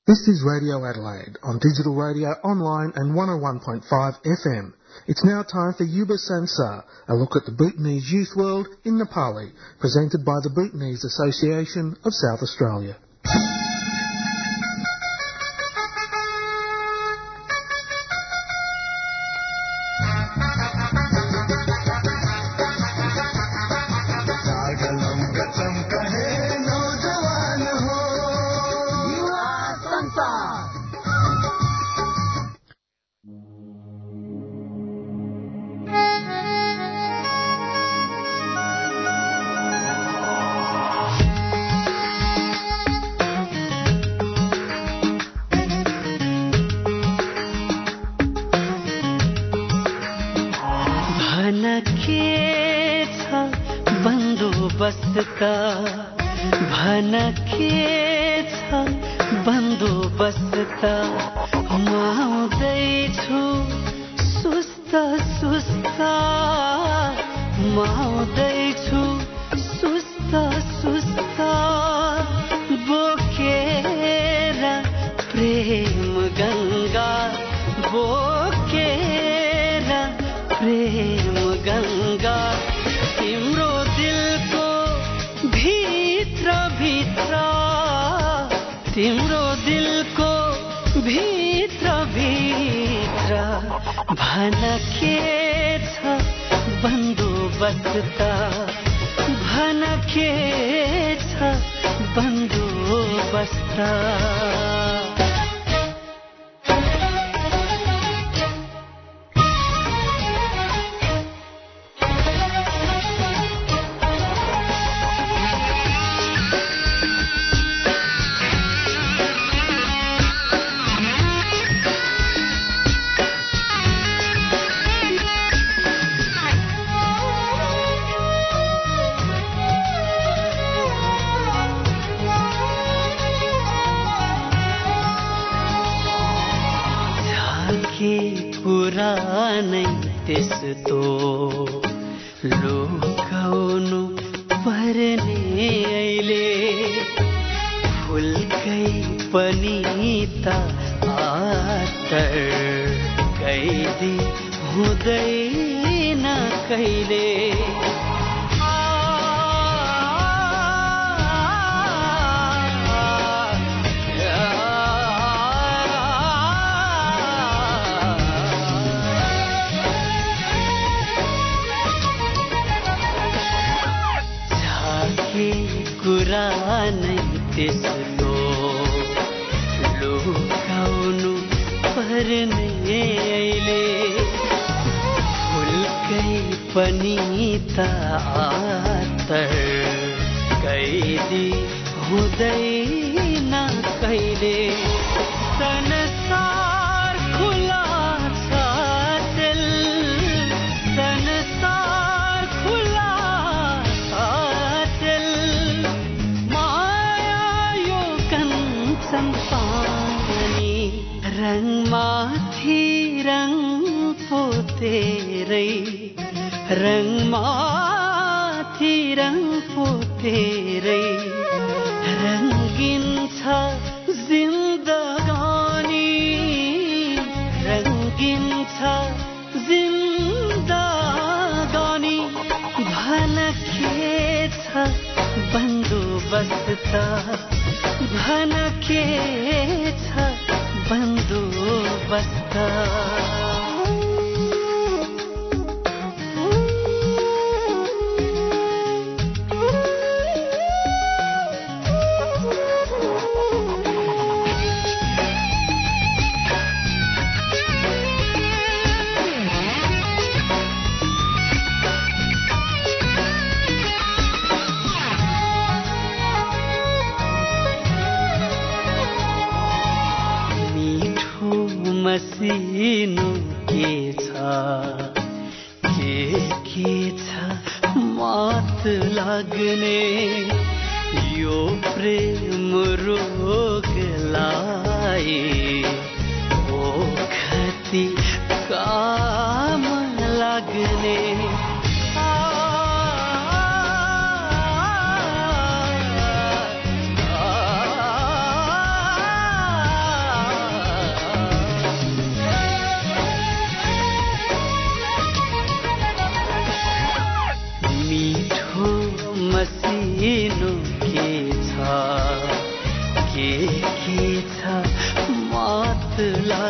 This is Radio Adelaide on digital radio, online and 101.5 FM. It's now time for Yuba Sansar, a look at the Bhutanese youth world in Nepali, presented by the Bhutanese Association of South Australia.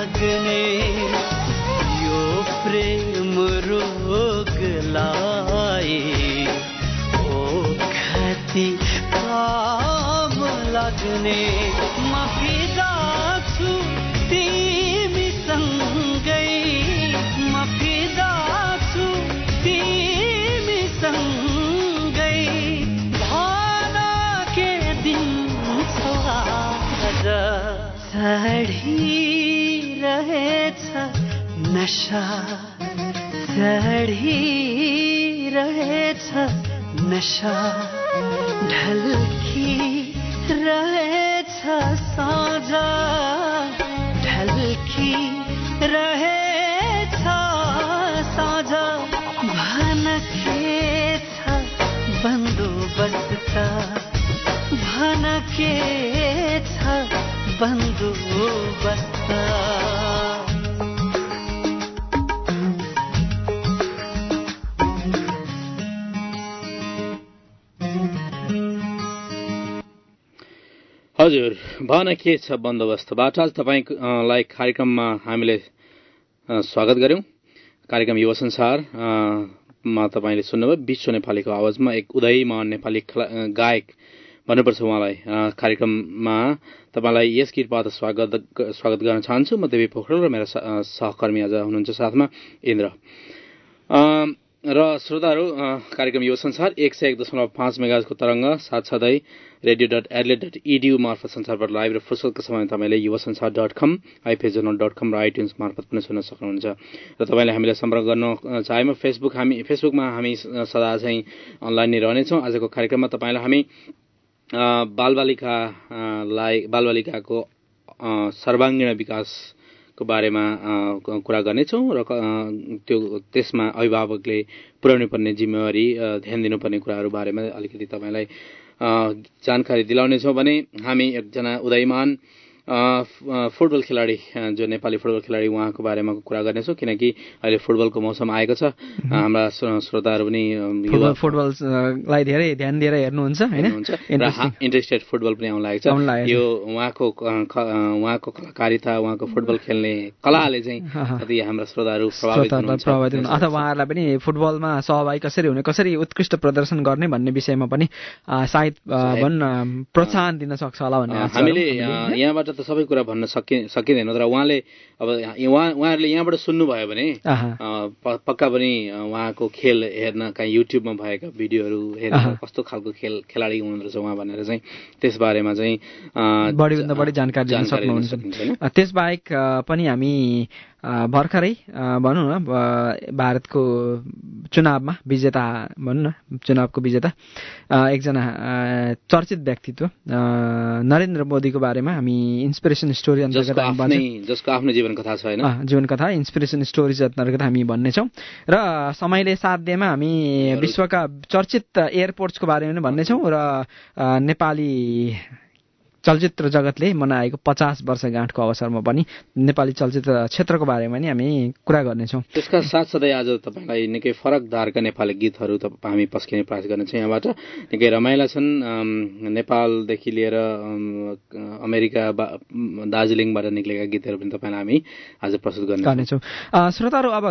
लाग्ने यो प्रेम रोगलाई ओ खती काम लाग्ने म फिदा छु तिमीसँगै म फिदा छु तिमीसँगै भन के दिन्छौ आज चढिरहेछ नशा चढिरहेछ नशा ढल्किरहेछ साँझ ढल्किरहेछ साँझ भन के छ बन्दोबस्त भन के छ बन्दोबस्त हजुर भन के छ बन्दोबस्तबाट आज तपाईलाई कार्यक्रममा हामीले स्वागत गर्यौं। कार्यक्रम युवा संसारमा तपाईले सुन्नुभयो विश्व नेपालीको आवाजमा एक उदयमान नेपाली गायक भन्नुपर्छ उहाँलाई। कार्यक्रममा तपाईलाई यस गीतबाट स्वागत गर्न चाहन्छु। म देवी पोखरेल र मेरा सहकर्मी आज हुनुहुन्छ साथमा इन्द्र। र श्रोताहरू कार्यक्रम युवा संसार 101.5 मेगाहर्जको तरंग साथसाथै radio.adelaide.edu मार्फत संसारबाट लाइभ र फुर्सदको समयमा तपाईले yuvasansar.com, iPagejournal.com र iTunes मार्फत पनि सुन्न सक्नुहुन्छ। र तपाईले हामीलाई सम्पर्क गर्न चाहेमा फेसबुकमा हामी सदा चाहिँ अनलाइन नै रहनेछौँ। आजको कार्यक्रममा तपाईलाई हामी बालबालिकाको सर्वाङ्गीण विकास को बारेमा कुरा गर्नेछौँ र त्यसमा अभिभावकले पुर्याउनु पर्ने जिम्मेवारी ध्यान दिनुपर्ने कुराहरू बारेमा अलिकति तपाईलाई जानकारी दिलाउनेछौँ भने हामी एकजना उदयमान फुटबल खेलाडी जो नेपाली फुटबल खेलाडी उहाँको बारेमा कुरा गर्नेछौँ किनकि अहिले फुटबलको मौसम आएको छ। हाम्रा श्रोताहरू पनि फुटबललाई धेरै ध्यान दिएर हेर्नुहुन्छ हैन, इन्ट्रेस्टेड फुटबल पनि आउन लागेको छ। यो उहाँको कलाकारिता उहाँको फुटबल खेल्ने कलाले चाहिँ कति हाम्रा श्रोताहरू प्रभावित हुनुहुन्छ अथवा उहाँहरूलाई पनि फुटबलमा सहभागी कसरी हुने, कसरी उत्कृष्ट प्रदर्शन गर्ने भन्ने विषयमा पनि सायद प्रोत्साहन दिन सक्छ होला भन्ने हामीले यहाँबाट त सबै कुरा भन्न सकिँदैन। तर उहाँले अब उहाँहरूले यहाँबाट सुन्नुभयो भने पक्का पनि उहाँको खेल हेर्न कहीँ युट्युबमा भएका भिडियोहरू हेर्न कस्तो खालको खेलाडी हुनुहुँदो रहेछ उहाँ भनेर चाहिँ त्यसबारेमा चाहिँ बढीभन्दा बढी जानकारी दिन सक्नुहुन्छ। त्यसबाहेक पनि हामी भर्खरै भनौँ न भारतको चुनावमा विजेता भनौँ न चुनावको विजेता एकजना चर्चित व्यक्तित्व नरेन्द्र मोदीको बारेमा हामी इन्सपिरेसन स्टोरी अन्तर्गत जसको आफ्नो जीवन कथा छ हैन, जीवन कथा इन्सपिरेसन स्टोरीज अन्तर्गत हामी भन्नेछौँ। र समयले साथ दिएमा हामी विश्वका चर्चित एयरपोर्ट्सको बारेमा पनि भन्नेछौँ र नेपाली चलचित्र जगतले मनाएको 50 वर्षगाँठको अवसरमा पनि नेपाली चलचित्र क्षेत्रको बारेमा नि हामी कुरा गर्नेछौँ। त्यसका साथसाथै आज तपाईलाई निकै फरक धारका नेपाली गीतहरू हामी पस्किने प्रयास गर्नेछौँ। यहाँबाट निकै रमाइला छन्। नेपालदेखि लिएर अमेरिका दार्जिलिङबाट निक्लेका गीतहरू पनि तपाईलाई हामी आज प्रस्तुत गर्नेछौँ। श्रोताहरू अब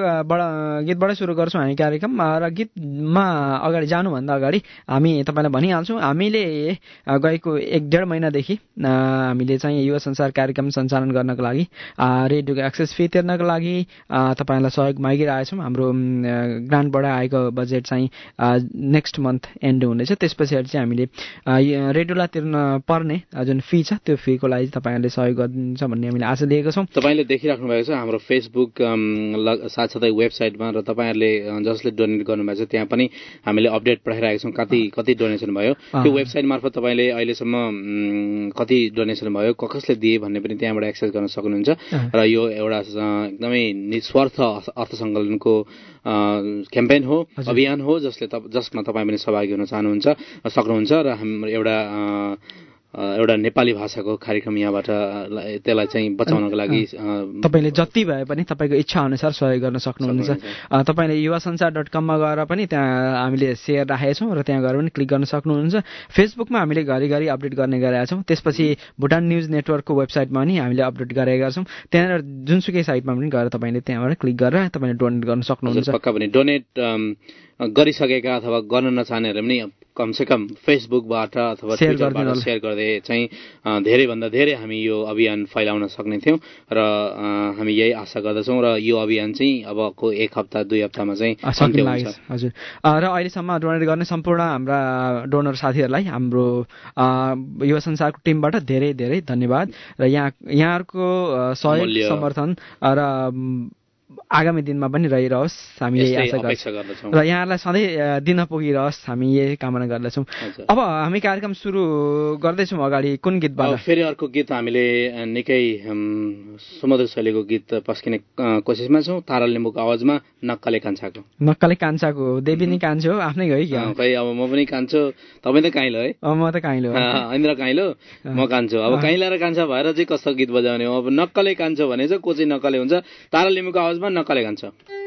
गीतबाटै सुरु गर्छौँ हामी कार्यक्रम। र गीतमा अगाडि जानुभन्दा अगाडि हामी तपाईँलाई भनिहाल्छौँ हामीले गएको 1.5 महिनादेखि हामीले चाहिँ युवा संसार कार्यक्रम सञ्चालन गर्नको लागि रेडियोको एक्सेस फी तिर्नको लागि तपाईँलाई सहयोग मागिरहेछौँ। हाम्रो ग्रान्टबाट आएको बजेट चाहिँ नेक्स्ट मन्थ एन्ड हुनेछ। त्यसपछि चाहिँ हामीले रेडियोलाई तिर्न पर्ने जुन फी छ त्यो फीको लागि तपाईँहरूले सहयोग गरिदिन्छ भन्ने हामीले आशा लिएको छौँ। तपाईँले देखिराख्नु भएको छ हाम्रो फेसबुक साथसाथै वेबसाइटमा र तपाईँहरूले जसले डोनेट गर्नुभएको छ त्यहाँ पनि हामीले अपडेट पठाइरहेका छौँ कति डोनेसन भयो। त्यो वेबसाइट मार्फत तपाईँले अहिलेसम्म कति डोनेसन भयो कसले दिए भन्ने पनि त्यहाँबाट एक्सेस गर्न सक्नुहुन्छ। र यो एउटा एकदमै निस्वार्थ अर्थ सङ्कलनको क्याम्पेन हो, अभियान हो जसमा तपाईँ पनि सहभागी हुन सक्नुहुन्छ। र हाम्रो एउटा एउटा नेपाली भाषाको कार्यक्रम यहाँबाट त्यसलाई चाहिँ बचाउनको लागि तपाईँले जति भए पनि तपाईँको इच्छा अनुसार सहयोग गर्न सक्नुहुन्छ। तपाईँले युवासंसार.com मा गएर पनि त्यहाँ हामीले सेयर राखेका छौँ र त्यहाँ गएर पनि क्लिक गर्न सक्नुहुन्छ। फेसबुकमा हामीले घरिघरि अपडेट गर्ने गरेका छौँ। त्यसपछि भुटान न्युज नेटवर्कको वेबसाइटमा पनि हामीले अपडेट गरेका छौँ। त्यहाँनिर जुनसुकै साइटमा पनि गएर तपाईँले त्यहाँबाट क्लिक गरेर तपाईँले डोनेट गर्न सक्नुहुन्छ। पक्का पनि डोनेट गरिसकेका अथवा गर्न नचाहनेहरूले पनि कमसेकम फेसबुकबाट अथवा ट्विटरबाट सेयर गर्दै चाहिँ धेरैभन्दा धेरै हामी यो अभियान फैलाउन सक्ने थियौँ र हामी यही आशा गर्दछौँ र यो अभियान चाहिँ अबको 1 हप्ता 2 हप्तामा चाहिँ अन्त्य हुन्छ। हजुर र अहिलेसम्म डोनेट गर्ने सम्पूर्ण हाम्रा डोनर साथीहरूलाई हाम्रो युवा संसारको टिमबाट धेरै धेरै धन्यवाद र यहाँहरूको सहयोग समर्थन र आगामी दिनमा पनि रहिरहोस् हामी यही आशा गर्छौँ र यहाँहरूलाई सधैँ दिन पुगिरहोस् हामी यही कामना गर्दछौँ। अब हामी कार्यक्रम सुरु गर्दैछौँ अगाडि कुन गीतबाट फेरि अर्को गीत हामीले निकै सुमधुर शैलीको गीत पस्किने कोसिसमा छौँ। तारा लिम्बूको आवाजमा नक्कले कान्छाको देवी नै कान्छो हो आफ्नै हो है खै अब म पनि कान्छु तपाईँ त काइलो है म त काइलो इन्द्र काइलो म कान्छु अब काइला र कान्छा भएर चाहिँ कस्तो गीत बजाउने हो। अब नक्कले कान्छो भने चाहिँ को चाहिँ नक्कले हुन्छ। तारा लिम्बूको आवाजमा नक्कले कान्छो।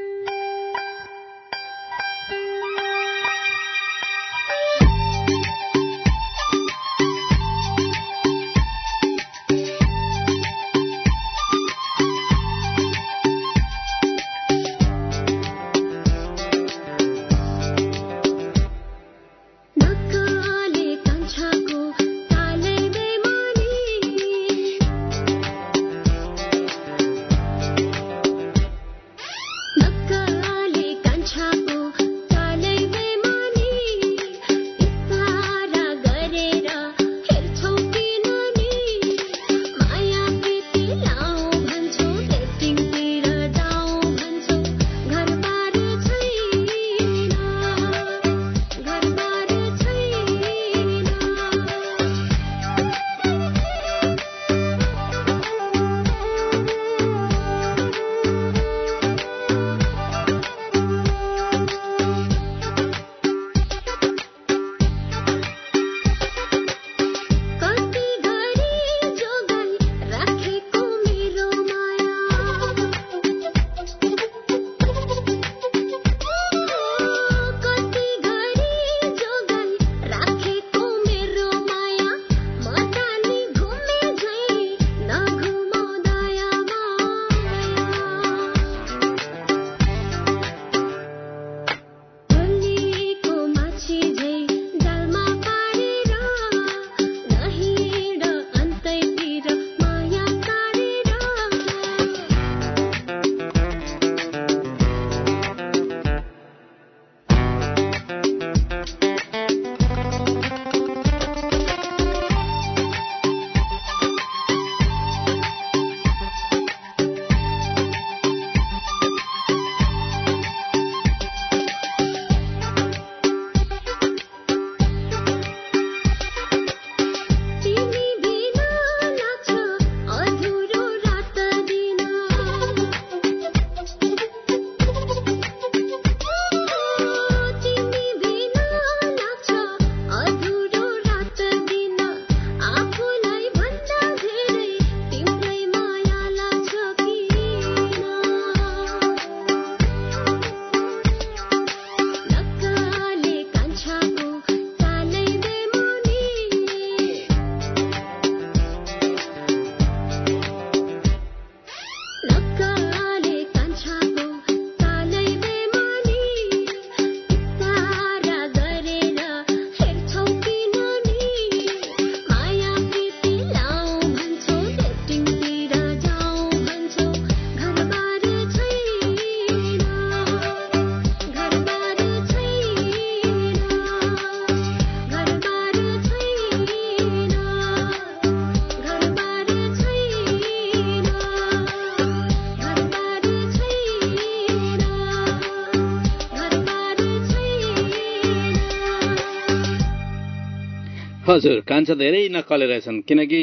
हजुर कान्छा धेरै नक्कले रहेछन् किनकि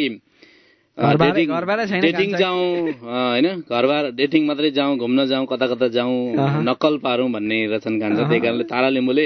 डेटिङ जाउँ होइन घरबार डेटिङ मात्रै जाउँ घुम्न जाउँ कता कता जाउँ नक्कल पारौँ भन्ने रहेछन् कान्छा। त्यही कारणले तारा लिम्बूले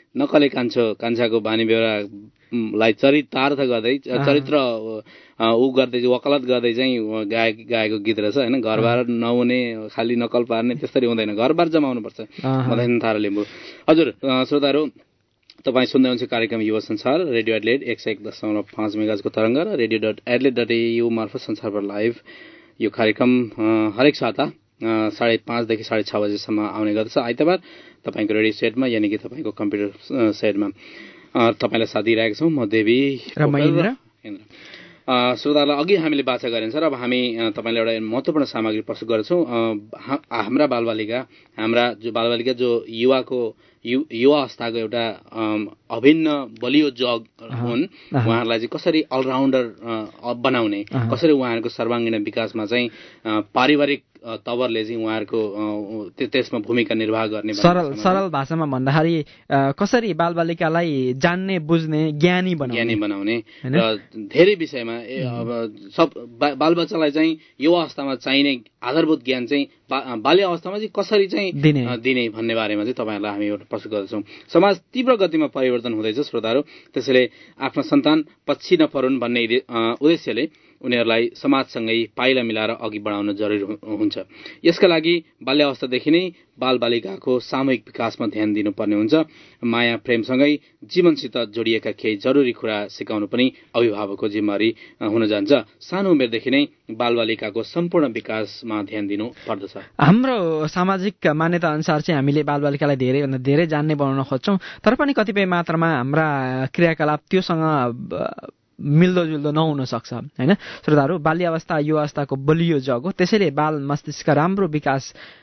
नक्कले कान्छाको बानी बेहोरालाई चरितार्थ गर्दै चरित्र गर्दै वकालत गर्दै चाहिँ गाएको गीत रहेछ होइन। घरबार नहुने खालि नक्कल पार्ने त्यस्तरी हुँदैन, घरबार जमाउनु पर्छ। मदन थारा लिम्बू। हजुर श्रोताहरू, तपाईँ सुन्दै हुनुहुन्छ कार्यक्रम युवा संसार रेडियो एडलेट 101.5 मेगाहर्जको तरङ्ग र radio.adlet.au मार्फत संसारभर लाइभ। यो कार्यक्रम हरेक साता 5:30 देखि 6:30 बजेसम्म आउने गर्दछ आइतबार तपाईँको रेडियो सेटमा, यानि कि तपाईँको कम्प्युटर सेटमा। तपाईँलाई साथ दिइरहेको छौँ म देवी र महेन्द्र। श्रोतालाई अघि हामीले बाचा गरेन सर, अब हामी तपाईँलाई एउटा महत्त्वपूर्ण सामग्री प्रस्तुत गर्छौँ। हाम्रा बालबालिका जो युवा अवस्थाको एउटा अभिन्न बलियो जग हुन्, उहाँहरूलाई चाहिँ कसरी अलराउन्डर बनाउने, कसरी उहाँहरूको सर्वाङ्गीण विकासमा चाहिँ पारिवारिक तवरले चाहिँ उहाँहरूको त्यसमा भूमिका निर्वाह गर्ने, सरल भाषामा भन्दाखेरि कसरी बालबालिकालाई जान्ने बुझ्ने ज्ञानी बनाउने र धेरै विषयमा सब बालबच्चालाई चाहिँ युवा अवस्थामा चाहिने आधारभूत ज्ञान चाहिँ बाल्य अवस्थामा चाहिँ कसरी चाहिँ दिने भन्ने बारेमा चाहिँ तपाईँहरूलाई हामी एउटा प्रस्तुत गर्दछौँ। समाज तीव्र गतिमा परिवर्तन हुँदैछ श्रोताहरू, त्यसैले आफ्ना सन्तान पछि नपरुन् भन्ने उद्देश्यले उनीहरूलाई समाजसँगै पाइला मिलाएर अघि बढाउन जरुरी हुन्छ। यसका लागि बाल्य अवस्थादेखि नै बालबालिकाको सामूहिक विकासमा ध्यान दिनुपर्ने हुन्छ। माया प्रेमसँगै जीवनसित जोडिएका केही जरुरी कुरा सिकाउनु पनि अभिभावकको जिम्मेवारी हुन जान्छ। सानो उमेरदेखि नै बालबालिकाको सम्पूर्ण विकासमा ध्यान दिनु पर्दछ। हाम्रो सामाजिक मान्यता अनुसार चाहिँ हामीले बालबालिकालाई धेरैभन्दा धेरै जान्ने बनाउन खोज्छौँ, तर पनि कतिपय मात्रामा हाम्रा क्रियाकलाप त्योसँग मिल्दोजुल्दो नहुन सक्छ होइन। श्रोताहरू, बाल्य अवस्था युवा अवस्थाको बलियो जग हो, त्यसैले बाल मस्तिष्क राम्रो विकास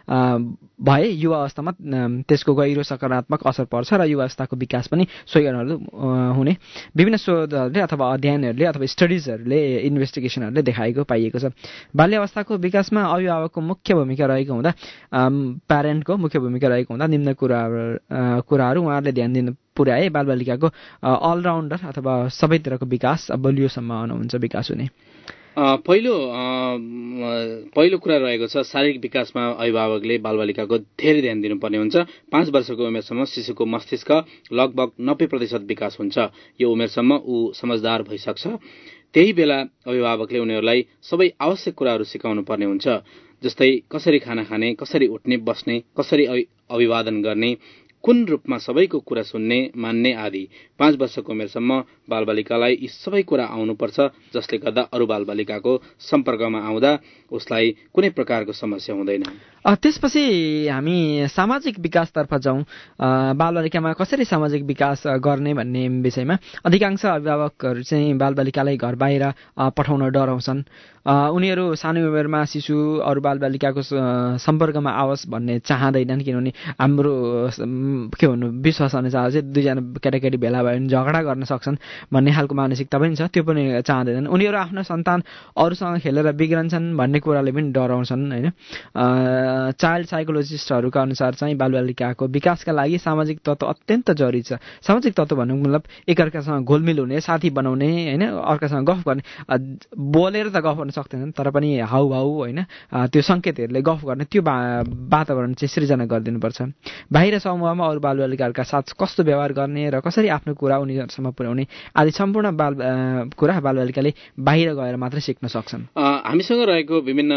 भए युवा अवस्थामा त्यसको गहिरो सकारात्मक असर पर्छ र युवा अवस्थाको विकास पनि सोही हुने विभिन्न शोधहरूले अथवा अध्ययनहरूले अथवा स्टडिजहरूले इन्भेस्टिगेसनहरूले देखाएको पाइएको छ। बाल्य अवस्थाको विकासमा अभिभावकको मुख्य भूमिका रहेको हुँदा प्यारेन्टको मुख्य भूमिका रहेको हुँदा निम्न कुराहरू उहाँहरूले ध्यान दिनु पुर्याए बालबालिकाको अलराउन्डर अथवा सबैतिरको विकास बलियो सम्भावना हुन्छ विकास हुने। पहिलो कुरा रहेको छ शारीरिक विकासमा अभिभावकले बालबालिकाको धेरै ध्यान दिनुपर्ने हुन्छ। 5 वर्षको उमेरसम्म शिशुको मस्तिष्क लगभग 90% विकास हुन्छ। यो उमेरसम्म ऊ समझदार भइसक्छ। त्यही बेला अभिभावकले उनीहरूलाई सबै आवश्यक कुराहरू सिकाउनु पर्ने हुन्छ, जस्तै कसरी खाना खाने, कसरी उठ्ने बस्ने, कसरी अभिवादन गर्ने, कुन रूपमा सबैको कुरा सुन्ने मान्ने आदि। 5 वर्षको उमेरसम्म बालबालिकालाई यी सबै कुरा आउनुपर्छ, जसले गर्दा अरू बालबालिकाको सम्पर्कमा आउँदा उसलाई कुनै प्रकारको समस्या हुँदैन। त्यसपछि हामी सामाजिक विकासतर्फ जाउँ। बालबालिकामा कसरी सामाजिक विकास गर्ने भन्ने विषयमा अधिकांश अभिभावकहरू चाहिँ बालबालिकालाई घर बाहिर पठाउन डराउँछन्। उनीहरू सानो उमेरमा शिशु अरू बालबालिकाको सम्पर्कमा आओस् भन्ने चाहँदैनन्, किनभने हाम्रो के भन्नु विश्वास अनुसार चाहिँ दुईजना केटाकेटी भेला भयो भने झगडा गर्न सक्छन् भन्ने खालको मानसिकता पनि छ, त्यो पनि चाहँदैनन्। उनीहरू आफ्नो सन्तान अरूसँग खेलेर बिग्रन्छन् भन्ने कुराले पनि डराउँछन् होइन। चाइल्ड साइकोलोजिस्टहरूका अनुसार चाहिँ बालबालिकाको विकासका लागि सामाजिक तत्त्व अत्यन्त जरुरी छ। सामाजिक तत्त्व भन्नुको मतलब एकअर्कासँग घुलमिल हुने, साथी बनाउने होइन, अर्कासँग गफ गर्ने। बोलेर त गफ गर्न सक्दैनन्, तर पनि हाउभाउ होइन त्यो सङ्केतहरूले गफ गर्ने त्यो वातावरण चाहिँ सृजना गरिदिनुपर्छ। बाहिर समूहमा अरू बालबालिकाहरूका साथ कस्तो व्यवहार गर्ने र कसरी आफ्नो कुरा उनीहरूसम्म पुर्याउने आदि सम्पूर्ण कुरा बालबालिकाले बाहिर गएर मात्रै सिक्न सक्छन्। हामीसँग रहेको विभिन्न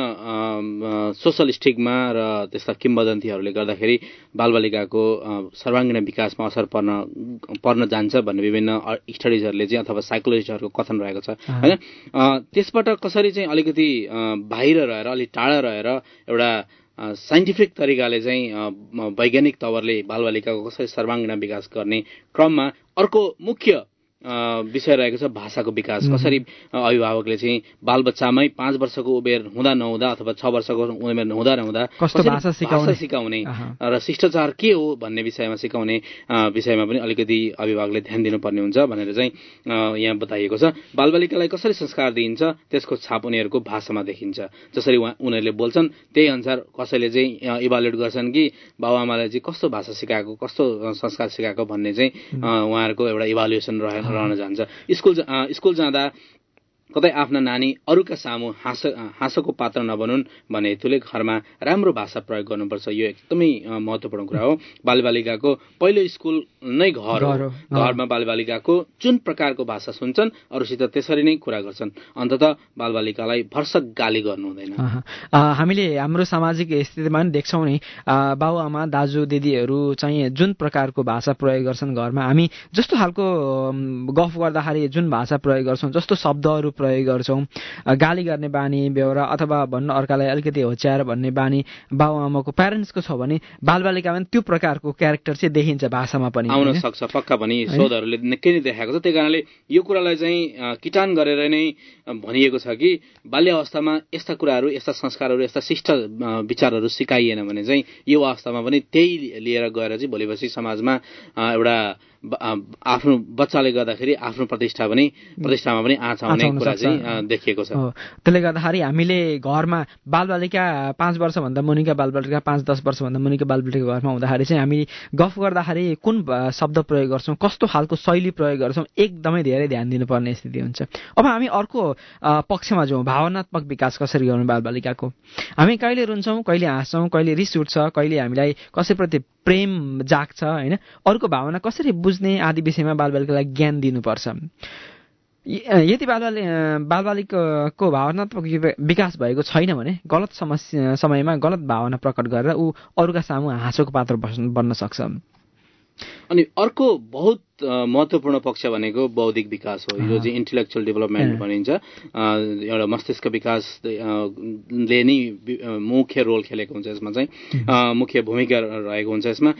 सोसल स्टिगमा र त्यस्ता किम्बदन्तीहरूले गर्दाखेरि बालबालिकाको सर्वाङ्गीण विकासमा असर पर्न जान्छ भन्ने विभिन्न स्टडिजहरूले चाहिँ अथवा साइकोलोजिस्टहरूको कथन रहेको छ होइन। त्यसबाट कसरी चाहिँ अलिकति बाहिर रहेर अलिक टाढा रहेर एउटा साइन्टिफिक तरिकाले चाहिँ वैज्ञानिक तवरले बालबालिकाको कसरी सर्वाङ्गीण विकास गर्ने क्रममा अर्को मुख्य विषय रहेको छ भाषाको विकास। कसरी अभिभावकले चाहिँ बालबच्चामै 5 वर्षको उमेर हुँदा नहुँदा अथवा 6 वर्षको उमेर हुँदा नहुँदा कस्तो भाषा सिकाउने र शिष्टाचार के हो भन्ने विषयमा सिकाउने विषयमा पनि अलिकति अभिभावकले ध्यान दिनुपर्ने हुन्छ भनेर चाहिँ यहाँ बताइएको छ। बालबालिकालाई कसरी संस्कार दिइन्छ त्यसको छाप उनीहरूको भाषामा देखिन्छ। जसरी उनीहरूले बोल्छन् त्यही अनुसार कसैले चाहिँ इभालुएट गर्छन् कि बाबुआमालाई चाहिँ कस्तो भाषा सिकाएको, कस्तो संस्कार सिकाएको भन्ने चाहिँ उहाँहरूको एउटा इभालुएसन रहन जान्छ। स्कुल जाँदा कतै आफ्ना नानी अरूका सामु हाँसोको पात्र नबनुन् भने हेतुले घरमा राम्रो भाषा प्रयोग गर्नुपर्छ। यो एकदमै महत्त्वपूर्ण कुरा हो। बालबालिकाको पहिलो स्कुल नै घर हो। घरमा बालबालिकाको जुन प्रकारको भाषा सुन्छन् अरूसित त्यसरी नै कुरा गर्छन्। अन्ततः बालबालिकालाई भरसक गाली गर्नु हुँदैन। हामीले हाम्रो सामाजिक स्थितिमा पनि देख्छौँ नि, बाबुआमा दाजु दिदीहरू चाहिँ जुन प्रकारको भाषा प्रयोग गर्छन् घरमा, हामी जस्तो खालको गफ गर्दाखेरि जुन भाषा प्रयोग गर्छौँ, जस्तो शब्दहरू प्रयोग गर्छौँ, गाली गर्ने बानी बेहोरा अथवा भन्नु अर्कालाई अलिकति होच्याएर भन्ने बानी बाबुआमाको प्यारेन्ट्सको छ भने बालबालिकामा पनि त्यो प्रकारको क्यारेक्टर चाहिँ देखिन्छ भाषामा पनि आउन सक्छ। पक्का पनि शोधहरूले निकै नै देखाएको छ। त्यही कारणले यो कुरालाई चाहिँ किटान गरेर नै भनिएको छ कि बाल्य अवस्थामा यस्ता कुराहरू, यस्ता संस्कारहरू, यस्ता शिष्ट विचारहरू सिकाइएन भने चाहिँ यो अवस्थामा पनि त्यही लिएर गएर चाहिँ भोलिपछि समाजमा एउटा आफ्नो बच्चाले गर्दाखेरि आफ्नो प्रतिष्ठामा पनि आँच आउने कुरा चाहिँ देखिएको छ। त्यसले गर्दाखेरि हामीले घरमा बालबालिका 5 वर्षभन्दा मुनिका बालबालिका 5-10 वर्षभन्दा मुनिका बालबालिका घरमा हुँदाखेरि चाहिँ हामी गफ गर्दाखेरि कुन शब्द प्रयोग गर्छौँ, कस्तो खालको शैली प्रयोग गर्छौँ, एकदमै धेरै ध्यान दिनुपर्ने स्थिति हुन्छ। अब हामी अर्को पक्षमा जाउँ, भावनात्मक विकास कसरी गर्नु बालबालिकाको। हामी कहिले रुन्छौँ, कहिले हाँस्छौँ, कहिले रिस उठ्छ, कहिले हामीलाई कसैप्रति प्रेम जाग्छ होइन, अरूको भावना कसरी बुझ्ने आदि विषयमा बालबालिकालाई ज्ञान दिनुपर्छ। यदि बालबालिकाको भावनात्मक विकास भएको छैन भने गलत समयमा गलत भावना प्रकट गरेर ऊ अरूका सामु हाँसोको पात्र बन्न सक्छ। अनि अर्को बहुत महत्त्वपूर्ण पक्ष भनेको बौद्धिक विकास हो। यो चाहिँ इन्टेलेक्चुअल डेभलपमेन्ट भनिन्छ। एउटा मस्तिष्क विकासले नै मुख्य रोल खेलेको हुन्छ यसमा, चाहिँ मुख्य भूमिका रहेको हुन्छ यसमा।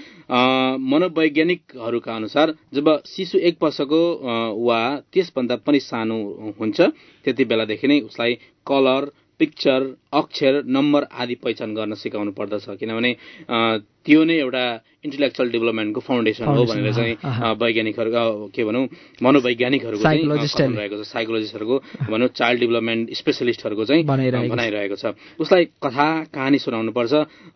मनोवैज्ञानिकहरूका अनुसार जब शिशु 1 वर्षको वा त्यसभन्दा पनि सानो हुन्छ त्यति बेलादेखि नै उसलाई कलर, पिक्चर, अक्षर, नम्बर आदि पहिचान गर्न सिकाउनु पर्दछ। किनभने त्यो नै एउटा इन्टेलेक्चुअल डेभलपमेन्टको फाउन्डेसन हो भनेर चाहिँ वैज्ञानिकहरू के भनौँ मनोवैज्ञानिकहरूको चाहिँ रहेको छ। साइकोलोजिस्टहरूको भनौँ चाइल्ड डेभलपमेन्ट स्पेसलिस्टहरूको चाहिँ भनाइरहेको छ। उसलाई कथा कहानी सुनाउनुपर्छ।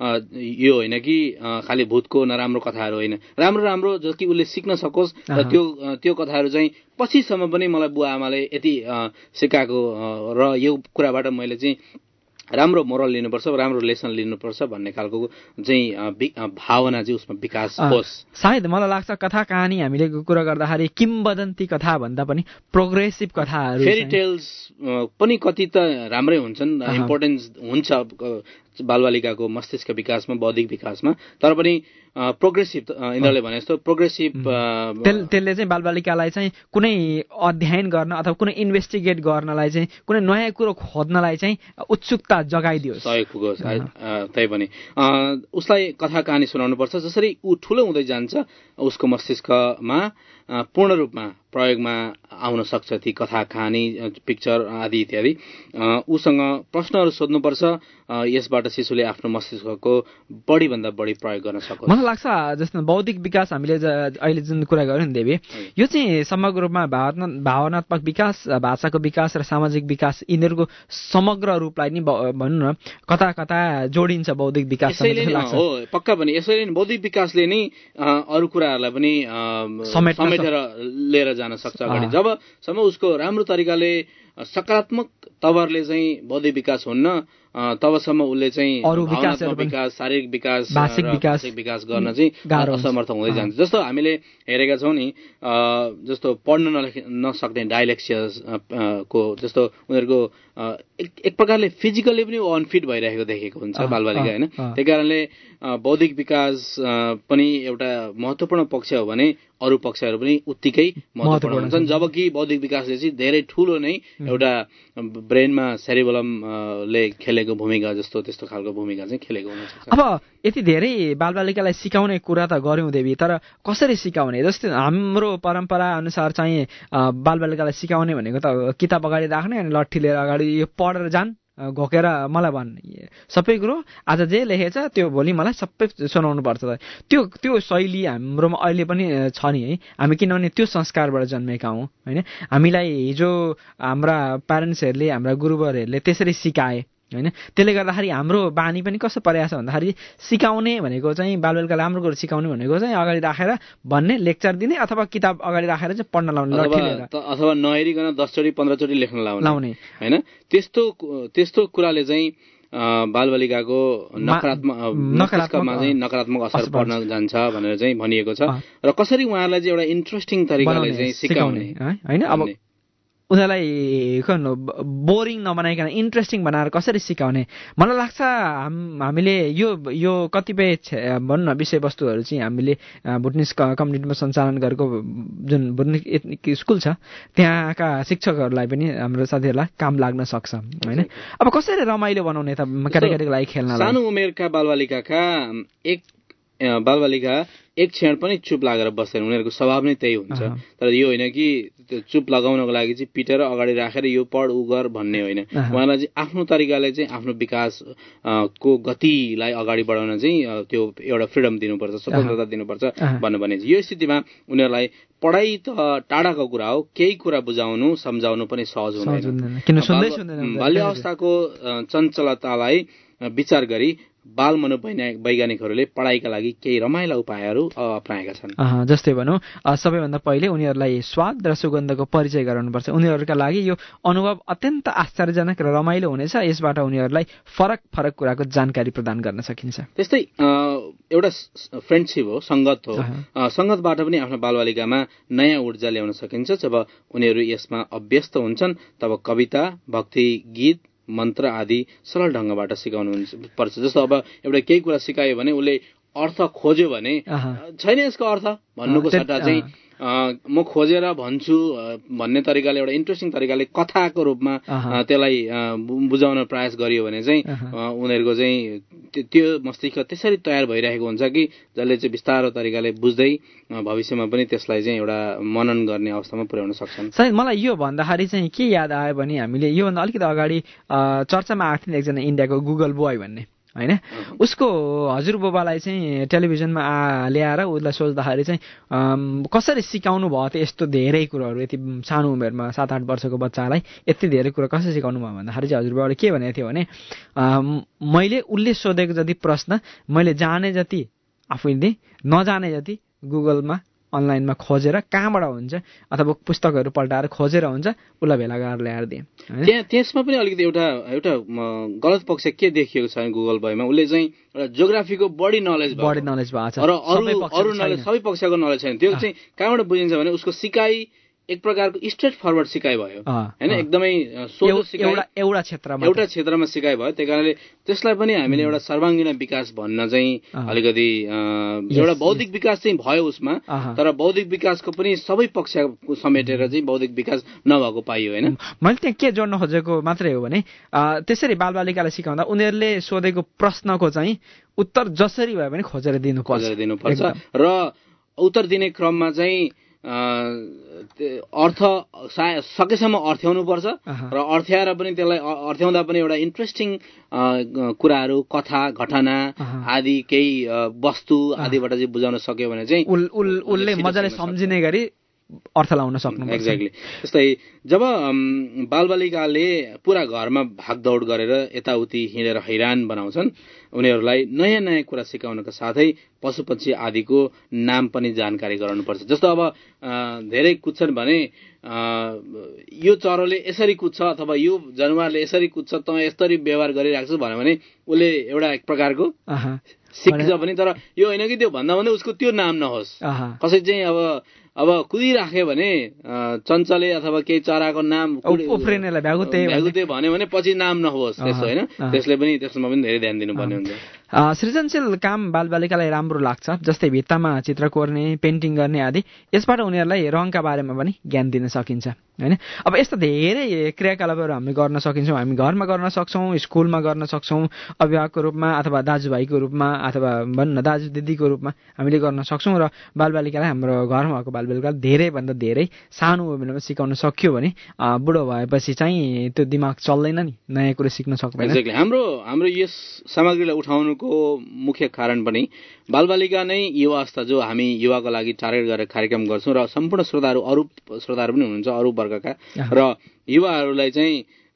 यो होइन कि खालि भूतको नराम्रो कथाहरू होइन, राम्रो जो कि उसले सिक्न सकोस् र त्यो कथाहरू चाहिँ पछिसम्म पनि मलाई बुवा आमाले यति सिकाएको र यो कुराबाट मैले चाहिँ राम्रो मोरल लिनुपर्छ, राम्रो लेसन लिनुपर्छ भन्ने खालको चाहिँ भावना चाहिँ उसमा विकास होस्। सायद मलाई लाग्छ कथा कहानी हामीले कुरा गर्दाखेरि किम्बदन्ती कथा भन्दा पनि प्रोग्रेसिभ कथाहरू, फेरी टेल्स पनि कति त राम्रै हुन्छन्, इम्पोर्टेन्स हुन्छ बालबालिकाको मस्तिष्क विकासमा, बौद्धिक विकासमा। तर पनि प्रोग्रेसिभ यिनीहरूले भने जस्तो प्रोग्रेसिभ त्यसले चाहिँ बालबालिकालाई चाहिँ कुनै अध्ययन गर्न अथवा कुनै इन्भेस्टिगेट गर्नलाई चाहिँ कुनै नयाँ कुरो खोज्नलाई चाहिँ उत्सुकता जगाइदियोस्, सहयोग पुगोस्। त्यही पनि उसलाई कथा कहानी सुनाउनुपर्छ। जसरी ऊ ठुलो हुँदै जान्छ उसको मस्तिष्कमा पूर्ण रूपमा प्रयोगमा आउन सक्छ ती कथा कहानी, पिक्चर आदि इत्यादि। उसँग प्रश्नहरू सोध्नुपर्छ, यसबाट शिशुले आफ्नो मस्तिष्कको बढीभन्दा बढी प्रयोग गर्न सकोस्। मलाई लाग्छ जस्तो बौद्धिक विकास हामीले अहिले जुन कुरा गर्यौँ नि देवी, यो चाहिँ समग्र रूपमा भावनात्मक विकास, भाषाको विकास र सामाजिक विकास यिनीहरूको समग्र रूपलाई नि भनौँ न कता कता जोडिन्छ बौद्धिक विकास। हो पक्का पनि यसैले बौद्धिक विकासले नै अरू कुराहरूलाई पनि समेटेर लिएर जान सक्छ अगाडि। जबसम्म उसको राम्रो तरिकाले सकारात्मक तवरले चाहिँ बौद्धिक विकास हुन्न तबसम्म उसले चाहिँ भावनात्मक विकास, शारीरिक विकास, भाषिक विकास गर्न चाहिँ असमर्थ हुँदै जान्छ। जस्तो हामीले हेरेका छौँ नि, जस्तो पढ्न नसक्ने डायलेक्सिया को जस्तो उनीहरूको एक प्रकारले फिजिकली पनि अनफिट भइरहेको देखेको हुन्छ बालबालिका होइन। त्यही कारणले बौद्धिक विकास पनि एउटा महत्त्वपूर्ण पक्ष हो भने अरू पक्षहरू पनि उत्तिकै महत्त्वपूर्ण हुन्छन्। जबकि बौद्धिक विकासले चाहिँ धेरै ठुलो नै एउटा ब्रेनमा सेरिबलमले खेलेको भूमिका जस्तो त्यस्तो खालको भूमिका चाहिँ खेलेको हुनसक्छ। अब यति धेरै बालबालिकालाई सिकाउने कुरा त गर्यौँ देवी, तर कसरी सिकाउने? जस्तै हाम्रो परम्परा अनुसार चाहिँ बालबालिकालाई सिकाउने भनेको त किताब अगाडि राख्ने अनि लट्ठी लिएर अगाडि यो पढेर जान, घोकेर मलाई भन्, सबै कुरो आज जे लेखेछ त्यो भोलि मलाई सबै सुनाउनु पर्छ। त्यो शैली हाम्रोमा अहिले पनि छ नि है। हामी किनभने त्यो संस्कारबाट जन्मेका हौँ होइन। हामीलाई हिजो हाम्रा प्यारेन्ट्सहरूले, हाम्रा गुरुवरहरूले त्यसरी सिकाए होइन। त्यसले गर्दाखेरि हाम्रो बानी पनि कस्तो परेको छ भन्दाखेरि सिकाउने भनेको चाहिँ बालबालिकालाई राम्रो कुरा सिकाउने भनेको चाहिँ अगाडि राखेर भन्ने, लेक्चर दिने अथवा किताब अगाडि राखेर चाहिँ पढ्न लाउने, अथवा नहेरिकन 10 चोटि 15 चोटि लेख्न लाउने होइन। त्यस्तो कुराले चाहिँ बालबालिकाको नकारात्मक असर पर्न जान्छ भनेर चाहिँ भनिएको छ। र कसरी उहाँहरूलाई चाहिँ एउटा इन्ट्रेस्टिङ तरिकाले चाहिँ सिकाउने होइन। अब उनीहरूलाई बोरिङ नबनाइकन इन्ट्रेस्टिङ बनाएर कसरी सिकाउने, मलाई लाग्छ हामीले यो कतिपय भनौँ न विषयवस्तुहरू चाहिँ हामीले भुटनिस कम्युनिटीमा सञ्चालन गरेको जुन भुटनिस एथनिक स्कुल छ त्यहाँका शिक्षकहरूलाई पनि हाम्रो साथीहरूलाई काम लाग्न सक्छ होइन। अब कसरी रमाइलो बनाउने त केटाकेटीको लागि खेल्न, सानो उमेरका बालबालिका एक क्षण पनि चुप लागेर बस्दैन, उनीहरूको स्वभाव नै त्यही हुन्छ। तर यो होइन कि चुप लगाउनको लागि चाहिँ पिटेर अगाडि राखेर यो पढ उ गर भन्ने होइन। उहाँलाई चाहिँ आफ्नो तरिकाले चाहिँ आफ्नो विकास को गतिलाई अगाडि बढाउन चाहिँ त्यो एउटा फ्रिडम दिनुपर्छ, स्वतन्त्रता दिनुपर्छ भन्ने यो स्थितिमा उनीहरूलाई पढाइ त टाढाको कुरा हो, केही कुरा बुझाउनु सम्झाउनु पनि सहज हुँदैन। बाल्य अवस्थाको चञ्चलतालाई विचार गरी बाल मनोवैज्ञानिकहरूले पढाइका लागि केही रमाइला उपायहरू अपनाएका छन्। जस्तै भनौँ सबैभन्दा पहिले उनीहरूलाई स्वाद र सुगन्धको परिचय गराउनुपर्छ। उनीहरूका लागि यो अनुभव अत्यन्त आश्चर्यजनक र रमाइलो हुनेछ। यसबाट उनीहरूलाई फरक फरक कुराको जानकारी प्रदान गर्न सकिन्छ। त्यस्तै एउटा फ्रेन्डसिप हो, सङ्गत हो। सङ्गतबाट पनि आफ्नो बालबालिकामा नयाँ ऊर्जा ल्याउन सकिन्छ। जब उनीहरू यसमा अभ्यस्त हुन्छन् तब कविता, भक्ति गीत, मन्त्र आदि सरल ढङ्गबाट सिकाउनु पर्छ। जस्तो अब एउटा केही कुरा सिकायो भने उसले अर्थ खोज्यो भने छैन यसको अर्थ भन्नुको सट्टा चाहिँ म खोजेर भन्छु भन्ने तरिकाले एउटा इन्ट्रेस्टिङ तरिकाले कथाको रूपमा त्यसलाई बुझाउन प्रयास गरियो भने चाहिँ उनीहरूको चाहिँ त्यो मस्तिष्क त्यसरी तयार भइरहेको हुन्छ कि जसले चाहिँ बिस्तारो तरिकाले बुझ्दै भविष्यमा पनि त्यसलाई चाहिँ एउटा मनन गर्ने अवस्थामा पुर्याउन सक्छन्। सायद मलाई यो भन्दाखेरि चाहिँ के याद आयो भने हामीले योभन्दा अलिकति अगाडि चर्चामा आएको थियो एकजना इन्डियाको गुगल बोय भन्ने होइन। उसको हजुरबुबालाई चाहिँ टेलिभिजनमा ल्याएर उसलाई सोच्दाखेरि चाहिँ कसरी सिकाउनु भयो त यस्तो धेरै कुराहरू, यति सानो उमेरमा 7-8 वर्षको बच्चालाई यति धेरै कुरा कसरी सिकाउनु भयो भन्दाखेरि चाहिँ हजुरबुबाले के भनेको थियो भने मैले उसले सोधेको जति प्रश्न मैले जाने जति आफूले नजाने जति गुगलमा अनलाइनमा खोजेर कहाँबाट हुन्छ अथवा पुस्तकहरू पल्टाएर खोजेर हुन्छ उसलाई भेला गरेर ल्याएर दिएँ। त्यसमा पनि अलिकति एउटा गलत पक्ष के देखिएको छ गुगल बोयमा, उसले चाहिँ एउटा जियोग्राफीको बढी नलेज भएको छ र अरू नलेज सबै पक्षको नलेज छैन। त्यो चाहिँ कहाँबाट बुझिन्छ भने उसको सिकाइ एक प्रकारको स्ट्रेट फरवर्ड सिकाइ भयो होइन, एकदमै सोझो सिकाइ एउटा क्षेत्रमा सिकाइ भयो। त्यही कारणले त्यसलाई पनि हामीले एउटा सर्वाङ्गीण विकास भन्न चाहिँ अलिकति एउटा बौद्धिक विकास चाहिँ भयो उसमा, तर बौद्धिक विकासको पनि सबै पक्ष समेटेर चाहिँ बौद्धिक विकास नभएको पाइयो होइन। मैले त्यहाँ के जोड्न खोजेको मात्रै हो भने त्यसरी बालबालिकालाई सिकाउँदा उनीहरूले सोधेको प्रश्नको चाहिँ उत्तर जसरी भए पनि खोजेर दिनुपर्छ र उत्तर दिने क्रममा चाहिँ अर्थ सकेसम्म अर्थ्याउनुपर्छ र अर्थ्याएर पनि त्यसलाई अर्थ्याउँदा पनि एउटा इन्ट्रेस्टिङ कुराहरू, कथा घटना आदि केही वस्तु आदिबाट चाहिँ बुझाउन सक्यो भने चाहिँ उसले मजाले सम्झिने गरी अर्थ लाउन सक्नु। एक्ज्याक्टली। जस्तै जब बालबालिकाले पुरा घरमा भागदौड गरेर यताउति हिँडेर हैरान बनाउँछन्, उनीहरूलाई नयाँ नयाँ कुरा सिकाउनका साथै पशुपक्षी आदिको नाम पनि जानकारी गराउनुपर्छ। जस्तो अब धेरै कुद्छन् भने यो चरोले यसरी कुद्छ अथवा यो जनावरले यसरी कुद्छ, त यसरी व्यवहार गरिरहेको छु भन्यो भने उसले एउटा एक प्रकारको सिक्छ पनि। तर यो होइन कि त्यो भन्दा भन्दै उसको त्यो नाम नहोस्। कसै चाहिँ अब कुदिराख्यो भने चञ्चले अथवा केही चराको नाम भ्यागुते भन्यो भने पछि नाम नहोस् त्यसो होइन। त्यसमा पनि धेरै ध्यान दिनुपर्ने हुन्छ। सृजनशील काम बालबालिकालाई राम्रो लाग्छ, जस्तै भित्तामा चित्र कोर्ने, पेन्टिङ गर्ने आदि। यसबाट उनीहरूलाई रङका बारेमा पनि ज्ञान दिन सकिन्छ होइन। अब यस्ता धेरै क्रियाकलापहरू हामीले गर्न सकिन्छौँ। हामी घरमा गर्न सक्छौँ, स्कुलमा गर्न सक्छौँ, अभिभावकको रूपमा अथवा दाजुभाइको रूपमा अथवा भन्न दाजु दिदीको रूपमा हामीले गर्न सक्छौँ। र बालबालिकालाई हाम्रो घरमा भएको बालबालिकालाई धेरैभन्दा धेरै सानो उमेरमा सिकाउन सक्यो भने बुढो भएपछि चाहिँ त्यो दिमाग चल्दैन नि, नयाँ कुरो सिक्न सक्दैन। हाम्रो यस सामग्रीलाई उठाउनुको मुख्य कारण पनि बालबालिका नै युवा अवस्था जो हामी युवाको लागि टार्गेट गरेर कार्यक्रम गर्छौँ र सम्पूर्ण श्रोताहरू अरू श्रोताहरू पनि हुनुहुन्छ अरू वर्गका, र युवाहरूलाई चाहिँ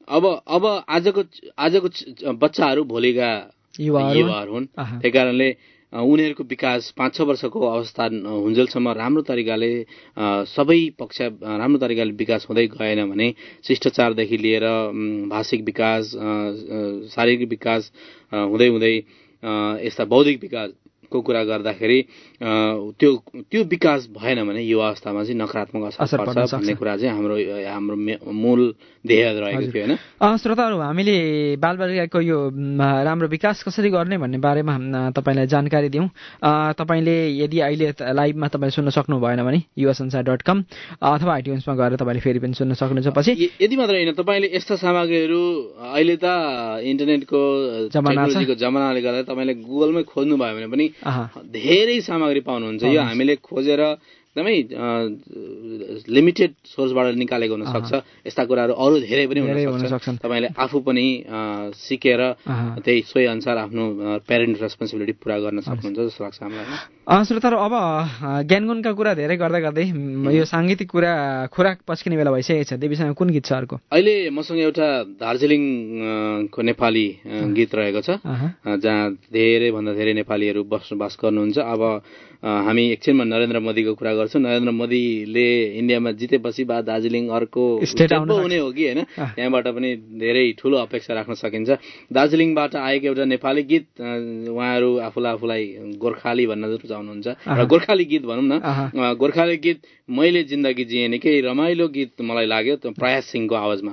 अब आजको बच्चाहरू भोलिका युवाहरू हुन्। त्यही कारणले उनीहरूको विकास 5-6 वर्षको अवस्था हुन्जेलसम्म राम्रो तरिकाले सबै पक्ष राम्रो तरिकाले विकास हुँदै गएन भने शिष्टाचारदेखि लिएर भाषिक विकास, शारीरिक विकास हुँदै हुँदै यस्ता बौद्धिक विकासको कुरा गर्दाखेरि त्यो विकास भएन भने युवा अवस्थामा चाहिँ नकारात्मक असर पर्छ भन्ने कुरा चाहिँ हाम्रो मूल ध्येय रहेको थियो होइन। श्रोताहरू, हामीले बालबालिकाको यो राम्रो विकास कसरी गर्ने भन्ने बारेमा तपाईँलाई जानकारी दिउँ। तपाईँले यदि अहिले लाइभमा तपाईँ सुन्न सक्नु भएन भने yuvasanchar.com अथवा आइट्युन्समा गएर तपाईँले फेरि पनि सुन्न सक्नुहुन्छ। पछि यदि मात्र होइन, तपाईँले यस्ता सामग्रीहरू अहिले त इन्टरनेटको टेक्नोलोजीको जमानाले गर्दा तपाईँले गुगलमै खोज्नु भयो भने पनि धेरै सामग्री पाउनुहुन्छ। यो हामीले खोजेर एकदमै लिमिटेड सोर्सबाट निकालेको हुन सक्छ। यस्ता कुराहरू अरू धेरै पनि हुन सक्छन्। तपाईँले आफू पनि सिकेर त्यही सोही अनुसार आफ्नो प्यारेन्ट रेस्पोन्सिबिलिटी पुरा गर्न सक्नुहुन्छ जस्तो लाग्छ हामीलाई। श्रोताहरू, अब ज्ञानगुणका कुरा धेरै गर्दै गर्दै यो साङ्गीतिक कुरा खुराक पस्किने बेला भइसकेको छ। देवीसँग कुन गीत छ अर्को? अहिले मसँग एउटा दार्जिलिङको नेपाली गीत रहेको छ, जहाँ धेरैभन्दा धेरै नेपालीहरू बसोबास गर्नुहुन्छ। अब हामी एकछिनमा नरेन्द्र मोदीको कुरा गर्छौँ। नरेन्द्र मोदीले इन्डियामा जितेपछि बा दार्जिलिङ अर्को स्टेट हुने हो कि होइन, त्यहाँबाट पनि धेरै ठुलो अपेक्षा राख्न सकिन्छ। दार्जिलिङबाट आएको एउटा नेपाली गीत, उहाँहरू आफूलाई गोर्खाली भन्न रुचाउनुहुन्छ र गोर्खाली गीत भनौँ न, गोर्खाली गीत मैले जिन्दगी जिएँ निकै रमाइलो गीत मलाई लाग्यो, प्रयास सिंहको आवाजमा।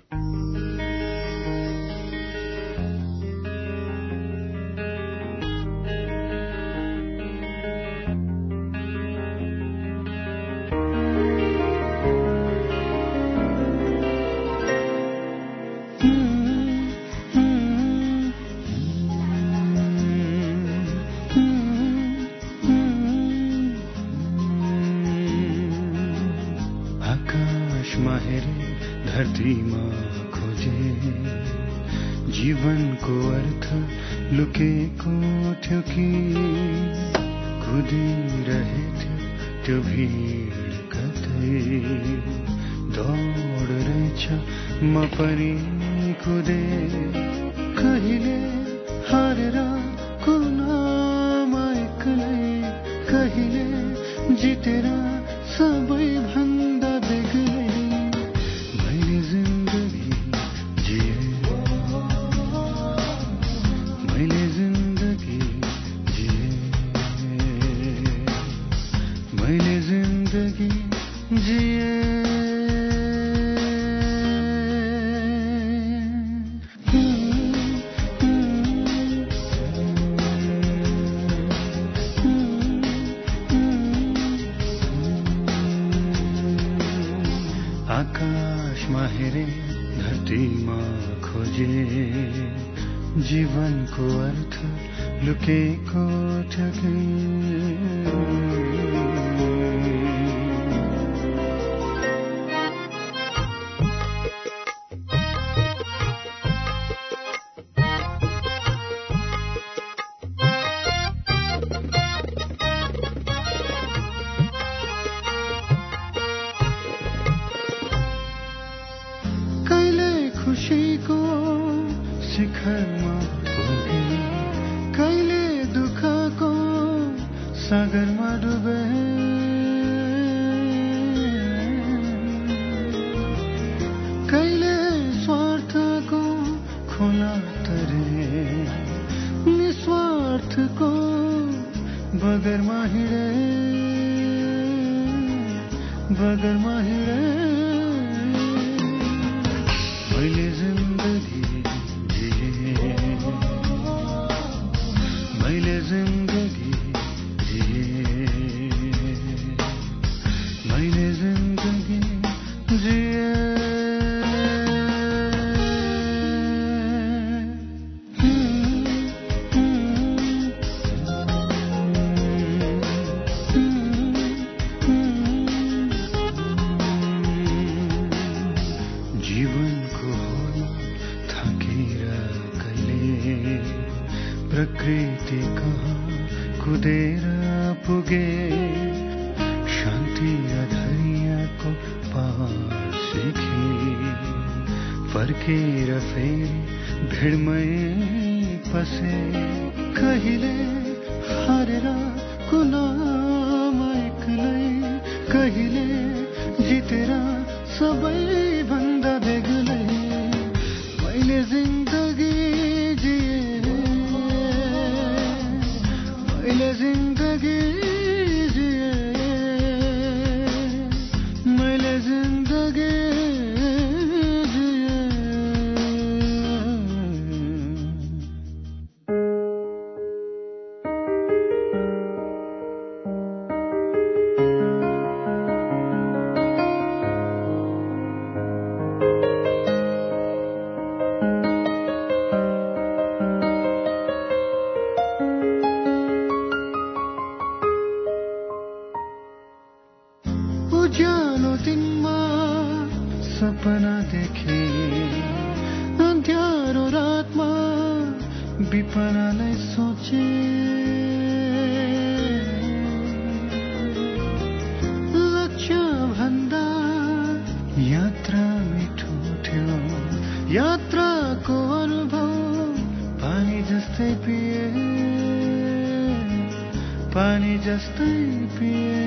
धरतीमा खोजे जीवनको अर्थ लुकेको थियो कि कुदिरहेथ्यो त्यो भिड कतै दौड रहेछ म पनि कुदे कहिले हारेर कुनामा एक्लै कहिले जितेर सबैभन्दा बेग्लै आकाशमा हेरे धरतीमा खोजे जीवनको अर्थ लुकेको थियो। खुशीको शिखरमा पुगे कहिले दुःखको सागरमा डुबे कहिले स्वार्थको खोला तरे निस्वार्थको बगरमा हिँडे मैले जिन्दगी जिए मैले जिन्दगी जिए प्रकृति कहाँ कुदेर पुगे शान्ति र धैर्यको पाठ सिखे फर्केर फेरि भिडमै पसे कहिले हारेर कुनामा एक्लै कहिले जितेर सबैभन्दा बेग्लै मैले जिन्दगी जिए मैले जिन्दगी जिए मैले जिन्दगी उज्यालो दिनमा सपना देखे अन्ध्यारो रातमा विपनालाई सोचे लक्ष्य भन्दा यात्रा मिठो थियो यात्राको अनुभव पानी जस्तै पिए पानी जस्तै पिए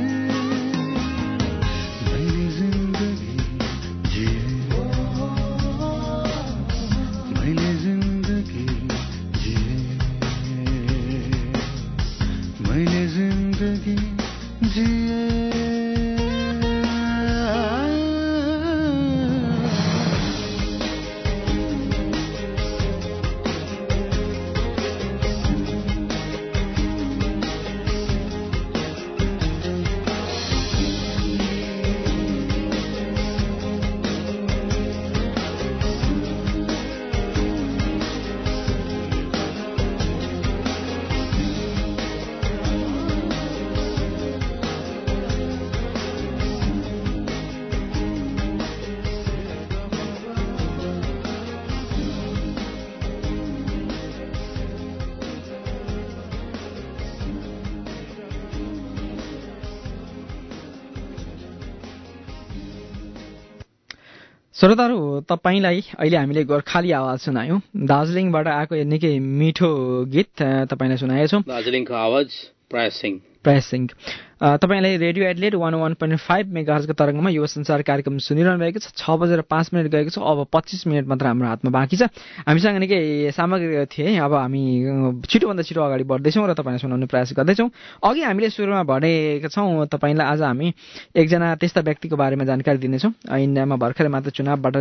श्रोताहरू, तपाईलाई अहिले हामीले गोर्खाली आवाज सुनायौं। दार्जिलिङबाट आएको निकै मिठो गीत तपाईलाई सुनाएछौं। दार्जिलिङको आवाज प्रयास सिंह। तपाईले रेडियो एडलेट 101.5 मेगाहर्जको तरङ्गमा युवा संसार कार्यक्रम सुनिरहनु भएको छ। 6:05 गएको छ। अब 25 मिनट मात्र हाम्रो हातमा बाँकी छ। हामीसँग निकै सामग्री थिए। अब हामी छिटोभन्दा छिटो अगाडि बढ्दैछौँ र तपाईलाई सुनाउने प्रयास गर्दैछौँ। अघि हामीले सुरुमा भनेका छौँ तपाईलाई आज हामी एकजना त्यस्ता व्यक्तिको बारेमा जानकारी दिनेछौँ। इन्डियामा भर्खरै मात्र चुनावबाट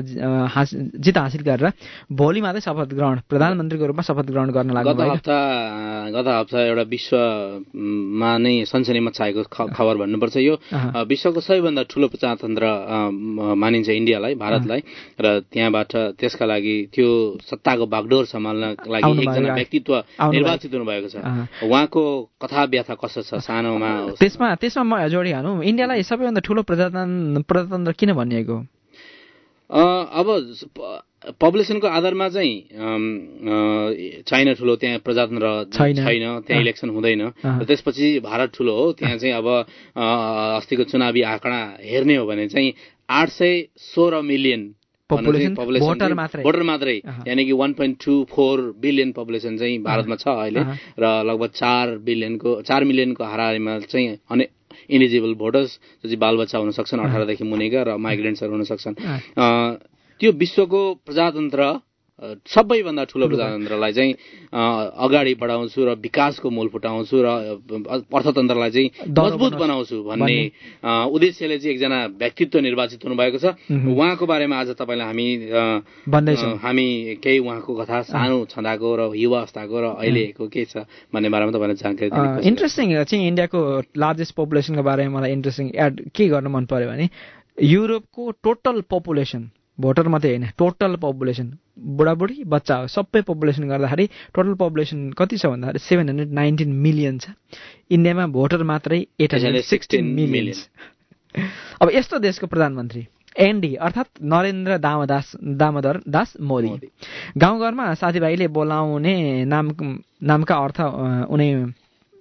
जित हासिल गरेर भोलि मात्रै शपथ ग्रहण प्रधानमन्त्रीको रूपमा शपथ ग्रहण गर्न लाग्नु भएको। गत हप्ता एउटा विश्वमा नै सनसनी मचाएको खबर भन्नुपर्छ। यो विश्वको सबैभन्दा ठूलो प्रजातन्त्र मानिन्छ इन्डियालाई, भारतलाई, र त्यहाँबाट त्यसका लागि त्यो सत्ताको बागडोर सम्हाल्नका लागि एकजना व्यक्तित्व निर्वाचित हुनुभएको छ। उहाँको कथा व्यथा कस्तो छ सानोमा? त्यसमा म जोडिहालौँ। इन्डियालाई सबैभन्दा ठूलो प्रजातन्त्र किन भनिएको? अब पपुलेसनको आधारमा चाहिँ चाइना ठुलो, त्यहाँ प्रजातन्त्र छैन, त्यहाँ इलेक्सन हुँदैन। र त्यसपछि भारत ठुलो हो। त्यहाँ चाहिँ अब अस्तिको चुनावी आँकडा हेर्ने हो भने चाहिँ 816 मिलियन भोटर मात्रै, यानि कि 1.24 बिलियन पपुलेसन चाहिँ भारतमा छ अहिले, र लगभग 4 मिलियनको हाराहारीमा चाहिँ इलिजिबल भोटर्स जो चाहिँ बालबच्चा हुन सक्छन् 18 देखि मुनिका, र माइग्रेन्ट्सहरू हुन सक्छन्। त्यो विश्वको प्रजातन्त्र सबैभन्दा ठूलो प्रजातन्त्रलाई चाहिँ अगाडि बढाउँछु र विकासको मूल फुटाउँछु र अर्थतन्त्रलाई चाहिँ मजबुत बनाउँछु भन्ने उद्देश्यले चाहिँ एकजना व्यक्तित्व निर्वाचित हुनुभएको छ। उहाँको बारेमा आज तपाईँलाई हामी केही उहाँको कथा सानो छँदाको र युवा अवस्थाको र अहिलेको के छ भन्ने बारेमा तपाईँलाई जानकारी दिनु। इन्ट्रेस्टिङ चाहिँ इन्डियाको लार्जेस्ट पपुलेसनको बारेमा मलाई इन्ट्रेस्टिङ एड के गर्न मन पर्यो भने युरोपको टोटल पपुलेसन, भोटर मात्रै होइन, टोटल पपुलेसन, बुढाबुढी बच्चा हो, सबै पपुलेसन गर्दाखेरि टोटल पपुलेसन कति छ भन्दाखेरि 719 मिलियन छ। इन्डियामा भोटर मात्रै 816 मिलियन। अब यस्तो देशको प्रधानमन्त्री एनडी अर्थात् नरेन्द्र दामोदर दास मोदी। गाउँघरमा साथीभाइले बोलाउने नामका अर्थ उनी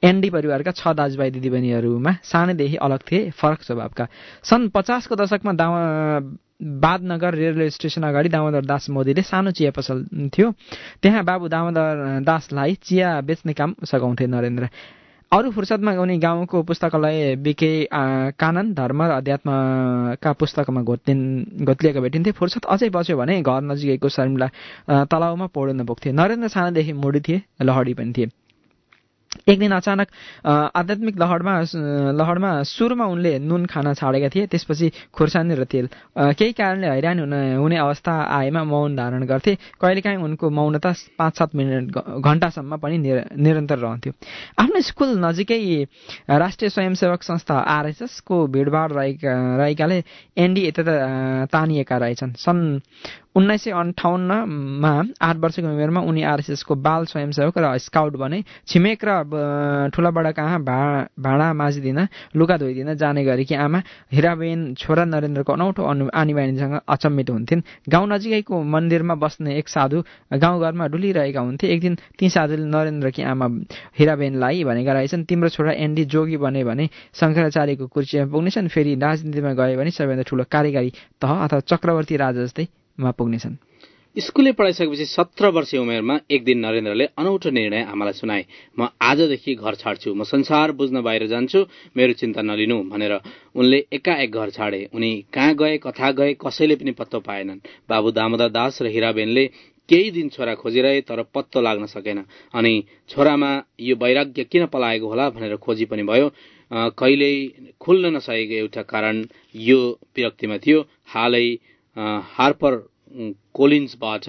एनडी परिवारका 6 दाजुभाइ दिदीबहिनीहरूमा सानैदेखि अलग थिए, फरक स्वभावका। सन् 50 को दशकमा बादनगर रेलवे स्टेसन अगाडि दामोदर दास मोदीले सानो चिया पसल थियो, त्यहाँ बाबु दामोदर दासलाई चिया बेच्ने काम सघाउँथे नरेन्द्र। अरू फुर्सदमा उनी गाउँको पुस्तकालय बिके कानन धर्म र अध्यात्मका पुस्तकमा घोत्लिएका भेटिन्थे। फुर्सद अझै बच्यो भने घर नजिकैको शर्मिला तलाउमा पौडिन पुग्थे। नरेन्द्र सानैदेखि मोडी थिए, लहडी पनि थिए। एक दिन अचानक आध्यात्मिक लहडमा सुरुमा उनले नुन खान छाडेका थिए, त्यसपछि खुर्सानी र तेल। केही कारणले हैरान हुने अवस्था आएमा मौन धारण गर्थे। कहिलेकाहीँ उनको मौनता 5-7 मिनट घण्टासम्म पनि निरन्तर रहन्थ्यो। आफ्नो स्कुल नजिकै राष्ट्रिय स्वयंसेवक संस्था आरएसएस को भिडभाड रहेकाले एनडी यता तानिएका रहेछन्। सन् 1958 मा 8 वर्षको उमेरमा उनी आरएसएस को बाल स्वयंसेवक र स्काउट बने। छिमेक र ठुलाबडा कहाँ भाँडा माझिदिन, लुगा धोइदिन जाने गरेकी आमा हिराबेन छोरा नरेन्द्रको अनौठो आनीबानीसँग अचम्मित हुन्थिन्। गाउँ नजिकैको मन्दिरमा बस्ने एक साधु गाउँघरमा डुलिरहेका हुन्थे। एक दिन ती साधुले नरेन्द्रकी आमा हिराबेनलाई भनेका रहेछन्, तिम्रो छोरा एनडी जोगी बने भने शङ्कराचार्यको कुर्सीमा पुग्नेछन्, फेरि राजनीतिमा गए भने सबैभन्दा ठुलो कार्यकारी तह अथवा चक्रवर्ती राजा जस्तै मा पुग्नेछन्। स्कुलले पढाइसकेपछि 17 वर्षीय उमेरमा एक दिन नरेन्द्रले अनौठो निर्णय आमालाई सुनाए। म आजदेखि घर छाड्छु, म संसार बुझ्न बाहिर जान्छु, मेरो चिन्ता नलिनु भनेर उनले एकाएक घर छाडे। उनी कहाँ गए, कथा गए, कसैले पनि पत्तो पाएनन्। बाबु दामोदर दास र हिराबेनले केही दिन छोरा खोजिरहे, तर पत्तो लाग्न सकेन। अनि छोरामा यो वैराग्य किन पलाएको होला भनेर खोजी पनि भयो। कहिल्यै खुल्न नसकेको एउटा कारण यो विरक्तिमा थियो। हालै हार्पर कोलिन्सबाट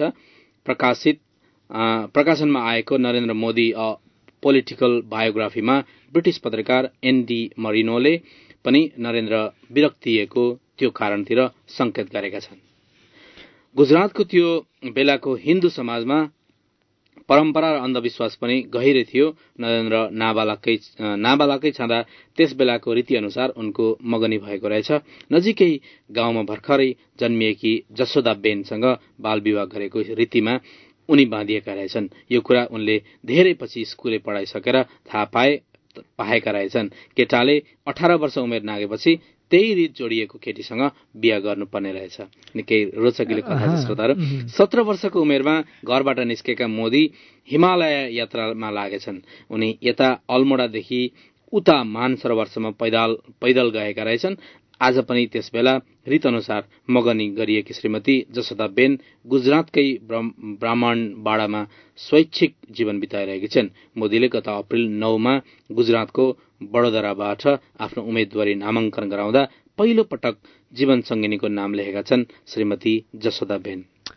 प्रकाशनमा आएको नरेन्द्र मोदी अ पोलिटिकल बायोग्राफीमा ब्रिटिश पत्रकार एनडी मरिनोले पनि नरेन्द्र विरक्तिएको त्यो कारणतिर संकेत गरेका छन्। गुजरातको त्यो बेलाको हिन्दू समाजमा परम्परा र अन्धविश्वास पनि गहिरै थियो। नरेन्द्र नाबालकै छँदा त्यस बेलाको रीति अनुसार उनको मगनी भएको रहेछ। नजिकै गाउँमा भर्खरै जन्मिएकी जसोदा बेनसँग बाल विवाह गरेको रीतिमा उनी बाँधिएका रहेछन्। यो कुरा उनले धेरै पछि स्कुले पढाइसकेर थाहा पाएका रहेछन्। केटाले 18 वर्ष उमेर नागेपछि त्यही रीत जोडिएको केटीसँग बिहा गर्नुपर्ने रहेछ। निकै रोचकिलो कथा छ श्रोताहरू। 17 वर्षको उमेरमा घरबाट निस्केका मोदी हिमालय यात्रामा लागेछन्। उनी यता अल्मोडादेखि उता मानसरोवरसम्म पैदल गएका रहेछन्। आज पनि त्यसबेला रीत अनुसार मगनी गरिएकी श्रीमती जसोदा बेन गुजरातकै ब्राह्मणबाडामा स्वैच्छिक जीवन बिताइरहेकी छन्। मोदीले गत अप्रिल 9 मा गुजरातको वडोदराबाट आफ्नो उम्मेद्वारी नामाङ्कन गराउँदा पहिलो पटक जीवन सङ्गिनीको नाम लेखेका छन् श्रीमती जसोदा बेन।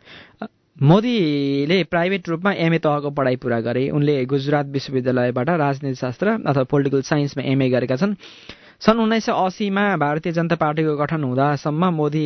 मोदीले प्राइभेट रूपमा एमए तहको पढाइ पूरा गरे। उनले गुजरात विश्वविद्यालयबाट राजनीतिशास्त्र अथवा पोलिटिकल साइन्समा एमए गरेका छन्। सन् 1980 मा भारतीय जनता पार्टीको गठन हुँदासम्म मोदी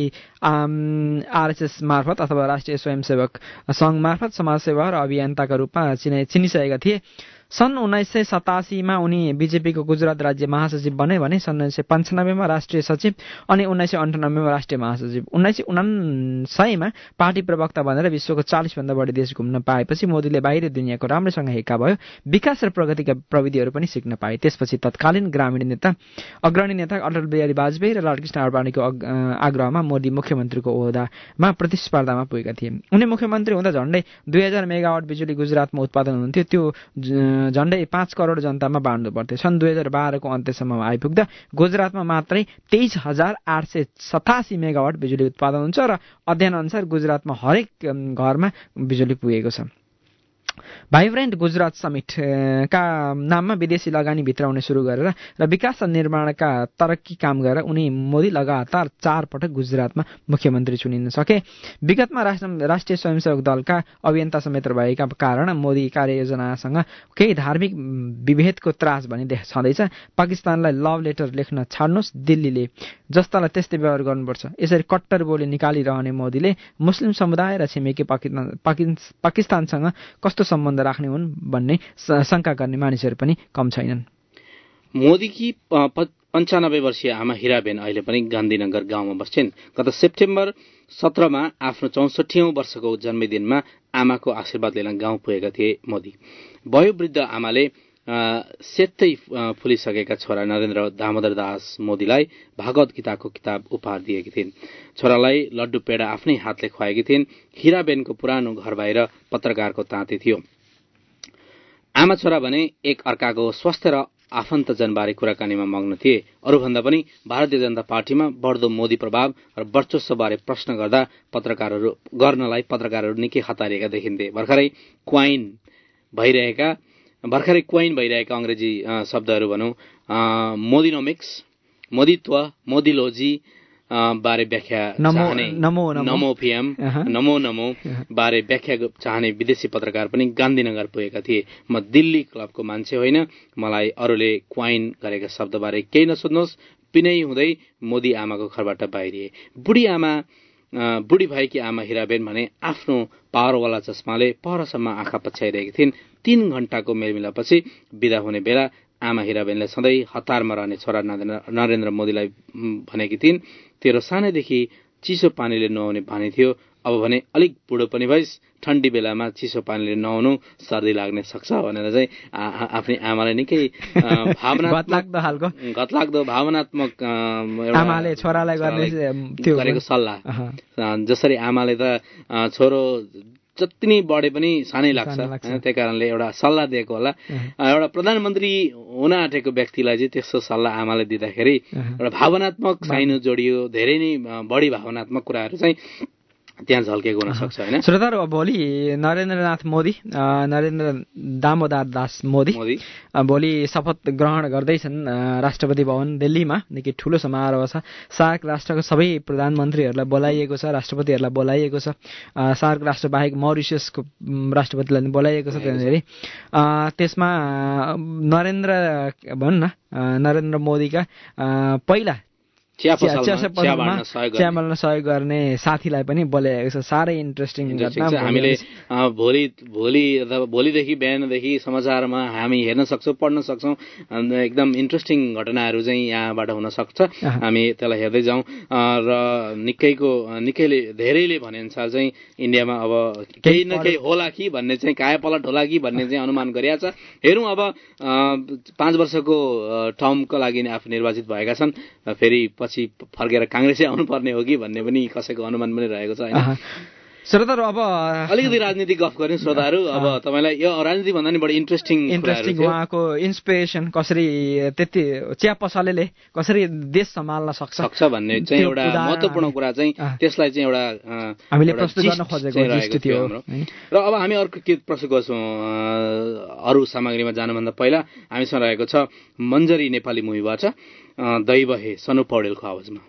आरएसएस मार्फत अथवा राष्ट्रिय स्वयंसेवक संघ मार्फत समाजसेवा र अभियन्ताका रूपमा चिनिसकेका थिए। सन् 1987 मा उनी बीजेपीको गुजरात राज्य महासचिव बने भने सन् 1995 मा राष्ट्रिय सचिव अनि 1998 मा राष्ट्रिय महासचिव। 1999 मा पार्टी प्रवक्ता बनेर विश्वको 40 भन्दा बढी देश घुम्न पाएपछि मोदीले बाहिरी दुनियाँको राम्रोसँग हेक्का भयो। विकास र प्रगतिका प्रविधिहरू पनि सिक्न पाए। त्यसपछि तत्कालीन अग्रणी नेता अटल बिहारी वाजपेयी र लालकृष्ण आडवाणीको आग्रहमा मोदी मुख्यमन्त्रीको ओहदामा प्रतिस्पर्धामा पुगेका थिए। उनी मुख्यमन्त्री हुँदा झण्डै 2000 मेगावाट बिजुली गुजरातमा उत्पादन हुन्थ्यो। त्यो झण्डै 5 करोड जनतामा बाँड्नु पर्थ्यो। सन् 2012 को अन्त्यसम्म आइपुग्दा गुजरातमा मात्रै 23,887 मेगावाट बिजुली उत्पादन हुन्छ र अध्ययन अनुसार गुजरातमा हरेक घरमा बिजुली पुगेको छ। भाइब्रेन्ट गुजरात समिटका नाममा विदेशी लगानी भित्राउने सुरु गरेर र विकास र निर्माणका तरक्की काम गरेर उनी मोदी लगातार 4 पटक गुजरातमा मुख्यमन्त्री चुनिन सके। विगतमा राष्ट्रिय स्वयंसेवक दलका अभियन्ता समेत भएका कारण मोदी कार्ययोजनासँग केही धार्मिक विभेदको त्रास भनी छँदैछ। पाकिस्तानलाई लभ लेटर लेख्न छाड्नुहोस्, दिल्लीले जस्तालाई त्यस्तै व्यवहार गर्नुपर्छ, यसरी कट्टर बोली निकालिरहने मोदीले मुस्लिम समुदाय र छिमेकी पाकिस्तानसँग कस्तो सम्बन्ध राख्ने हुन् भन्ने शंका गर्ने मानिसहरू पनि कम छैनन्। मोदीकी 95 वर्षीय आमा हिराबेन अहिले पनि गान्धीनगर गाउँमा बस्छिन्। गत सेप्टेम्बर 17 मा आफ्नो 64औं वर्षको जन्मदिनमा आमाको आशीर्वाद लिन गाउँ पुगेका थिए मोदी। वयोवृद्ध आमाले सेतै फुलिसकेका छोरा नरेन्द्र दामोदर दास मोदीलाई भागवत गीताको किताब उपहार दिएकी थिइन्। छोरालाई लड्डु पेडा आफ्नै हातले खुवाएकी थिइन्। हिराबेनको पुरानो घर बाहिर पत्रकारको ताँती थियो। आमा छोरा भने एक अर्काको स्वास्थ्य र आफन्तजनबारे कुराकानीमा मग्न थिए। अरूभन्दा पनि भारतीय जनता पार्टीमा बढ्दो मोदी प्रभाव र वर्चस्वबारे प्रश्न गर्नलाई पत्रकारहरू निकै हतारिएका देखिन्थे। भर्खरै क्वाइन भइरहेका अंग्रेजी शब्दहरू भनौं मोदिनोमिक्स, मोदित्व, मोदिलोजी बारे व्याख्या चाहने नमो पीएम नमो बारे व्याख्या चाहने विदेशी पत्रकार पनि गान्धीनगर पुगेका थिए। म दिल्ली क्लबको मान्छे होइन, मलाई अरूले क्वाइन गरेका शब्दबारे केही नसोध्नुहोस्। पिनै हुँदै मोदी आमाको घरबाट बाहिरिए। बुढी भएकी आमा हिराबेन भने आफ्नो पावरवाला चस्माले परसम्म आँखा पछ्याइरहेकी थिइन्। 3 घण्टाको मेलमिलापछि विदा हुने बेला आमा हिराबेनले सधैँ हतारमा रहने छोरा नरेन्द्र मोदीलाई भनेकी थिइन्, तेरो सानैदेखि चिसो पानीले नुहाउने बानी थियो, अब भने अलिक बुढो पनि भइस्, ठण्डी बेलामा चिसो पानीले नुहाउनु सर्दी लाग्ने सक्छ भनेर चाहिँ आफ्नै आमालाई निकै गतलाग्दो भावनात्मक आमाले छोरालाई गरेको सल्लाह। जसरी आमाले त छोरो जति नै बढे पनि सानै लाग्छ, त्यही कारणले एउटा सल्लाह दिएको होला। एउटा प्रधानमन्त्री हुन आँटेको व्यक्तिलाई चाहिँ त्यस्तो सल्लाह आमाले दिँदाखेरि एउटा भावनात्मक साइनो जोडियो, धेरै नै बढी भावनात्मक कुराहरू चाहिँ त्यहाँ झल्केको हुन सक्छ हैन। श्रोताहरू, भोलि नरेन्द्र दामोदर दास मोदी भोलि शपथ ग्रहण गर्दैछन् राष्ट्रपति भवन दिल्लीमा। निकै ठूलो समारोह छ। सार्क राष्ट्रको सबै प्रधानमन्त्रीहरूलाई बोलाइएको छ, राष्ट्रपतिहरूलाई बोलाइएको छ। सार्क राष्ट्र बाहेक मरिससको राष्ट्रपतिलाई बोलाइएको छ। त्यसमा नरेन्द्र मोदीका पहिला चिया बाल्न सहयोग गर्ने साथीलाई पनि बोलाएको छ। साह्रै इन्ट्रेस्टिङ घटना। हामीले भोलिदेखि बिहानदेखि समाचारमा हामी हेर्न सक्छौँ, पढ्न सक्छौँ। एकदम इन्ट्रेस्टिङ घटनाहरू चाहिँ यहाँबाट हुन सक्छ। हामी त्यसलाई हेर्दै जाउँ। र निकैले धेरैले भने अनुसार चाहिँ इन्डियामा अब केही न केही होला कि भन्ने चाहिँ कायापलट होला कि भन्ने चाहिँ अनुमान गरिएको छ। हेरौँ, अब 5 वर्षको टर्मको लागि आफू निर्वाचित भएका छन्, फेरि पछि फर्केर कांग्रेसै आउनुपर्ने हो कि भन्ने पनि कसैको अनुमान पनि रहेको छ हैन। श्रोताहरू, अब अलिकति राजनीति गफ गर्ने श्रोताहरू। अब तपाईलाई यो राजनीति भन्दा नि बढी इन्ट्रेस्टिङ उहाँको इन्सपिरेसन कसरी, त्यति चिया पसलेले कसरी देश सम्हाल्न सक्छ भन्ने चाहिँ एउटा महत्त्वपूर्ण कुरा चाहिँ त्यसलाई चाहिँ एउटा हामीले प्रस्तुत गर्न खोजेको स्थिति हो। र अब हामी अर्को के प्रस्तुत गर्छौँ अरू सामग्रीमा जानुभन्दा पहिला हामीसँग रहेको छ मन्जरी नेपाली मुभीबाट दैव हे सनु पौडेलको आवाजमा।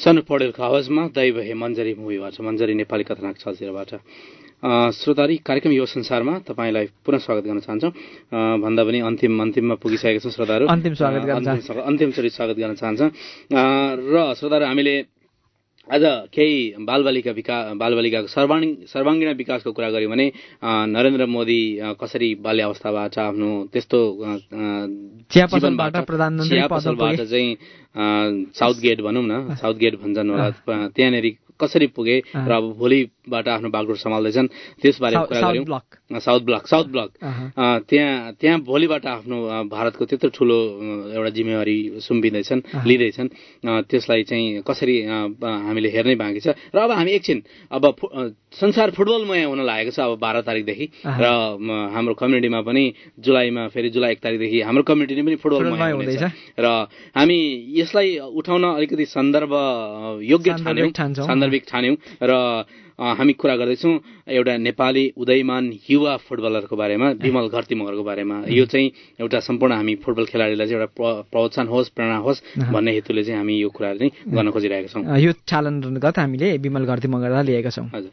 सनु पौडेलको आवाजमा दैव हे मन्जरी मुभीबाट, मन्जरी नेपाली कथानक चलचित्रबाट। श्रोताहरु, कार्यक्रम यो संसारमा तपाईलाई पुनः स्वागत गर्न चाहन्छौँ। भन्दा पनि अन्तिममा पुगिसकेका छौँ श्रोताहरु। अन्तिमचोटि स्वागत गर्न चाहन्छौँ। र श्रोताहरु, हामीले आज केही बालबालिकाको सर्वाङ्गीण विकासको कुरा गर्यौं भने नरेन्द्र मोदी कसरी बाल्य अवस्थाबाट आफ्नो त्यस्तो चिया पसलबाट चाहिँ साउथ गेट भनौं न, साउथ गेट भन्छन् होला, त्यहाँनेरि कसरी पुगे र अब भोलिबाट आफ्नो बागडोर सम्हाल्दैछन् त्यसबारे कुरा गर्यौं। साउथ ब्लक त्यहाँ भोलिबाट आफ्नो भारतको त्यत्रो ठूलो एउटा जिम्मेवारी सुम्पिँदैछन्, लिँदैछन्। त्यसलाई चाहिँ कसरी हामीले हेर्नै बाँकी छ। र अब हामी एकछिन अब संसार फुटबलमय हुन लागेको छ अब 12 तारिकदेखि, र हाम्रो कम्युनिटीमा पनि जुलाई 1 तारिकदेखि हाम्रो कम्युनिटी पनि फुटबलमय हुँदैछ। र हामी यसलाई उठाउन अलिकति सन्दर्भ योग्य ठान्यौं र हामी कुरा गर्दैछौँ एउटा नेपाली उदयमान युवा फुटबलरको बारेमा, विमल घरती मगरको बारेमा। यो चाहिँ एउटा सम्पूर्ण हामी फुटबल खेलाडीलाई चाहिँ एउटा प्रोत्साहन होस्, प्रेरणा होस् भन्ने हेतुले चाहिँ हामी यो कुरा नै गर्न खोजिरहेका छौँ। यो चालनगत हामीले विमल घरती मगरलाई लिएका छौँ। हजुर,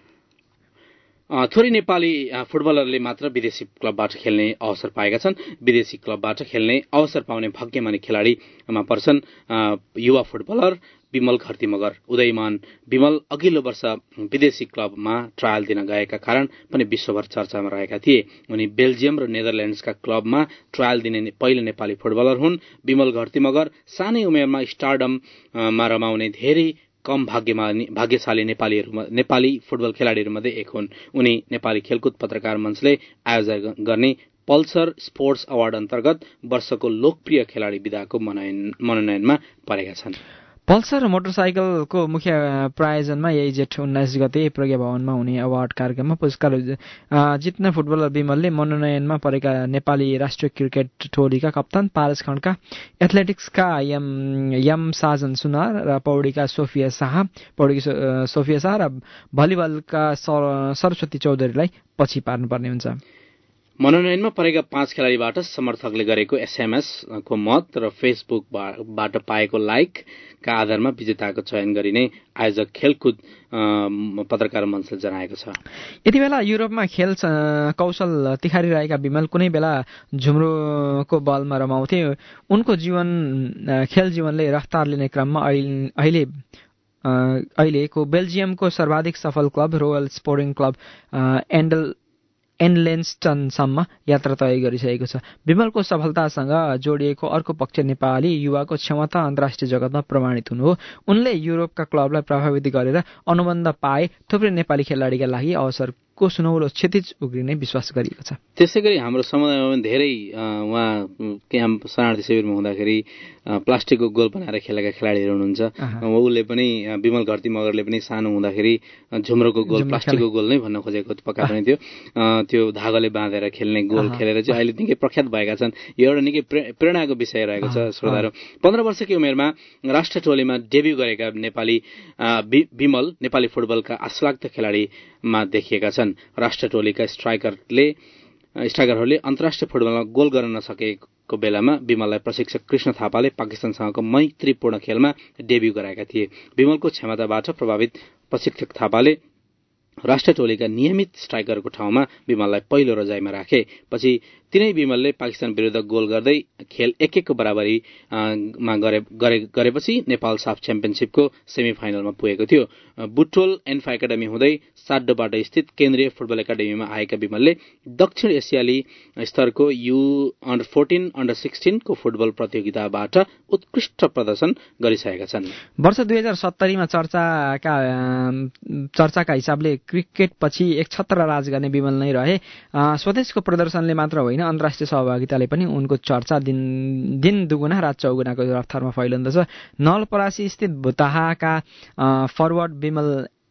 थोरै नेपाली फुटबलरले मात्र विदेशी क्लबबाट खेल्ने अवसर पाएका छन्। विदेशी क्लबबाट खेल्ने अवसर पाउने भाग्यमानी खेलाडीमा पर्छन् युवा फुटबलर विमल घरती मगर। उदयमान विमल अघिल्लो वर्ष विदेशी क्लबमा ट्रायल दिन गएका कारण पनि विश्वभर चर्चामा रहेका थिए। उनी बेल्जियम र नेदरल्याण्ड्सका क्लबमा ट्रायल दिने पहिलो नेपाली फुटबलर हुन्। विमल घरती मगर सानै उमेरमा स्टारडममा रमाउने धेरै कम भाग्यशाली नेपाली फुटबल खेलाडीहरूमध्ये एक हुन्। उनी नेपाली खेलकुद पत्रकार मञ्चले आयोजना गर्ने पल्सर स्पोर्ट्स अवार्ड अन्तर्गत वर्षको लोकप्रिय खेलाडी विधाको मनोनयनमा परेका छन्। पल्सर मोटरसाइकलको मुख्य प्रायोजनमा यही जेठ 19 गते प्रज्ञा भवनमा हुने अवार्ड कार्यक्रममा पुरस्कार जित्न फुटबलर विमलले मनोनयनमा परेका नेपाली राष्ट्रिय क्रिकेट टोलीका कप्तान पारस खड्का, एथलेटिक्सका यम साजन सुनार र पौडीका सोफिया शाह र भलिबलका सरस्वती चौधरीलाई पछि पार्नुपर्ने हुन्छ। मनोनयनमा परेका 5 खेलाडीबाट समर्थकले गरेको एसएमएस को मत र फेसबुकबाट पाएको लाइकका आधारमा विजेताको चयन गरिने आयोजक खेलकुद पत्रकार मञ्चले जनाएको छ। यति बेला युरोपमा खेल कौशल तिखारिरहेका विमल कुनै बेला झुम्रोको बलमा रमाउँथे। उनको खेल जीवनले रफ्तार लिने क्रममा अहिलेको बेल्जियमको सर्वाधिक सफल क्लब रोयल स्पोर्टिङ क्लब एन्डलेन्स्टनसम्म यात्रा तय गरिसकेको छ। विमलको सफलतासँग जोडिएको अर्को पक्ष नेपाली युवाको क्षमता अन्तर्राष्ट्रिय जगतमा प्रमाणित हुनु हो। उनले युरोपका क्लबलाई प्रभावित गरेर अनुबन्ध पाए थुप्रै नेपाली खेलाडीका लागि अवसरको सुनौलो क्षितिज उग्रिने विश्वास गरिएको छ। त्यसैगरी हाम्रो समुदायमा पनि धेरै उहाँ क्याम्प शरणार्थी शिविरमा हुँदाखेरि प्लास्टिकको गोल बनाएर खेलेका खेलाडीहरू हुनुहुन्छ। उसले पनि विमल घरती मगरले पनि सानो हुँदाखेरि झुम्रोको गोल प्लास्टिकको गोल नै भन्न खोजेको पक्का पनि थियो। त्यो धागोले बाँधेर खेल्ने गोल खेलेर चाहिँ अहिले निकै प्रख्यात भएका छन्। यो एउटा निकै प्रेरणाको विषय रहेको छ। श्रोताहरू, 15 वर्षकै उमेरमा राष्ट्र टोलीमा डेब्यू गरेका नेपाली विमल नेपाली फुटबलका आश्लाग्द खेलाडीमा देखिएका छन्। राष्ट्र टोलीका स्ट्राइकरहरूले अन्तर्राष्ट्रिय फुटबलमा गोल गर्न नसकेको बेलामा विमललाई प्रशिक्षक कृष्ण थापाले पाकिस्तानसँगको मैत्रीपूर्ण खेलमा डेब्यू गराएका थिए। विमलको क्षमताबाट प्रभावित प्रशिक्षक थापाले राष्ट्रिय टोलीका नियमित स्ट्राइकरको ठाउँमा विमललाई पहिलो रजाइमा राखे। पछि तिनै विमलले पाकिस्तान विरुद्ध गोल गर्दै खेल 1-1 बराबरीमा गरेपछि नेपाल साफ च्याम्पियनशिपको सेमी फाइनलमा पुगेको थियो। बुटोल एन्फा एकाडेमी हुँदै साड्डोबाट स्थित केन्द्रीय फुटबल एकाडेमीमा आएका विमलले दक्षिण एसियाली स्तरको U14, U16 को फुटबल प्रतियोगिताबाट उत्कृष्ट प्रदर्शन गरिसकेका छन्। वर्ष 2070मा चर्चाका हिसाबले क्रिकेट पछि एक छत्र राज गर्ने विमल नै रहे। स्वदेशको प्रदर्शनले मात्र होइन, अन्तर्राष्ट्रिय सहभागिताले पनि उनको चर्चा दिन दुगुना रात चौगुनाको रफ्तारमा फैलिँदछ। नलपरासी स्थित भुताहाका फरवर्ड विमल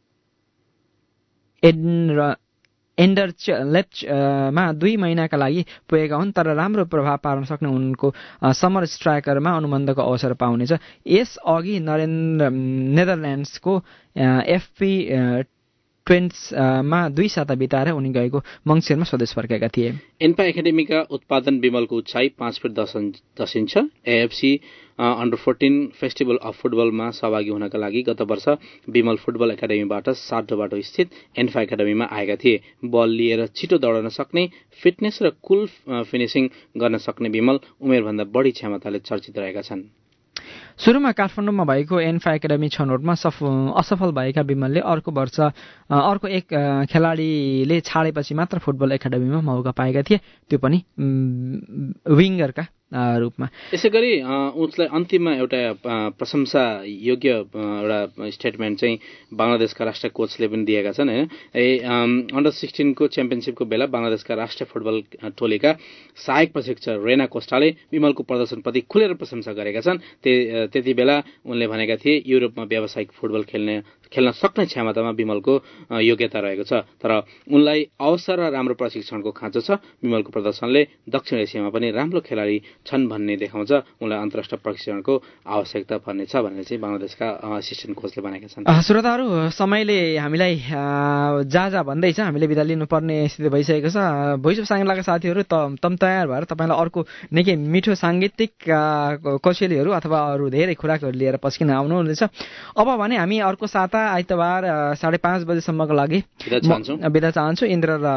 एन्डरलेप्चमा 2 महिनाका लागि पुगेका हुन्, तर राम्रो प्रभाव पार्न सक्ने उनको समर स्ट्राइकरमा अनुबन्धको अवसर पाउनेछ। यस अघि नेदरल्याण्ड्सको एफपी ट्वेन्ट्समा 2 साता बिताएर उनी गएको मङ्सिरमा स्वदेश फर्केका थिए। एन्फा एकाडेमीका उत्पादन विमलको उचाइ 5 फिट 10 इन्च छ। एएफसी अन्डर 14 फेस्टिभल अफ फुटबलमा सहभागी हुनका लागि गत वर्ष विमल फुटबल एकाडेमीबाट 7 बाटो स्थित एन्फा एकाडेमीमा आएका थिए। बल लिएर छिटो दौडन सक्ने, फिटनेस र कुल फिनिसिङ गर्न सक्ने विमल उमेरभन्दा बढी क्षमताले चर्चित रहेका छन्। सुरुमा काठमाडौँमा भएको एन्फा एकाडेमी छनौटमा असफल भएका विमलले अर्को एक खेलाडीले छाडेपछि मात्र फुटबल एकाडेमीमा मौका पाएका थिए, त्यो पनि विङ्गरका रूपमा। यसै गरी उसलाई अन्तिममा एउटा प्रशंसा योग्य एउटा स्टेटमेन्ट चाहिँ बङ्गलादेशका राष्ट्रिय कोचले पनि दिएका छन् होइन। अन्डर 16 को च्याम्पियनसिपको बेला बङ्गलादेशका राष्ट्रिय फुटबल टोलीका सहायक प्रशिक्षक रेना कोस्टाले विमलको प्रदर्शनप्रति खुलेर प्रशंसा गरेका छन्। त्यति बेला उनले भनेका थिए युरोपमा व्यावसायिक फुटबल खेल्न सक्ने क्षमतामा विमलको योग्यता रहेको छ, तर उनलाई अवसर र राम्रो प्रशिक्षणको खाँचो छ। विमलको प्रदर्शनले दक्षिण एसियामा पनि राम्रो खेलाडी छन् भन्ने देखाउँछ। उनलाई अन्तर्राष्ट्रिय प्रशिक्षणको आवश्यकता पर्नेछ भनेर चाहिँ बङ्गलादेशका असिस्टेन्ट कोचले भनेका छन्। श्रोताहरू, समयले हामीलाई जा भन्दैछ, हामीले बिदा लिनुपर्ने स्थिति भइसकेको छ। भोइस अफ साङ्गेलाका साथीहरू तम तयार भएर तपाईँलाई अर्को निकै मिठो साङ्गीतिक कौशलीहरू अथवा अरू धेरै खुराकहरू लिएर पस्किन आउनुहुनेछ। अब भने हामी अर्को साता आइतबार 5:30 बजेसम्मको लागि बिदा चाहन्छु। इन्द्र र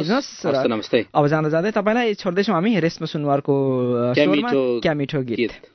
अब जाँदा जाँदै तपाईँलाई छोड्दैछौँ हामी रेशमा सुनवारको क्या मिठो गीत।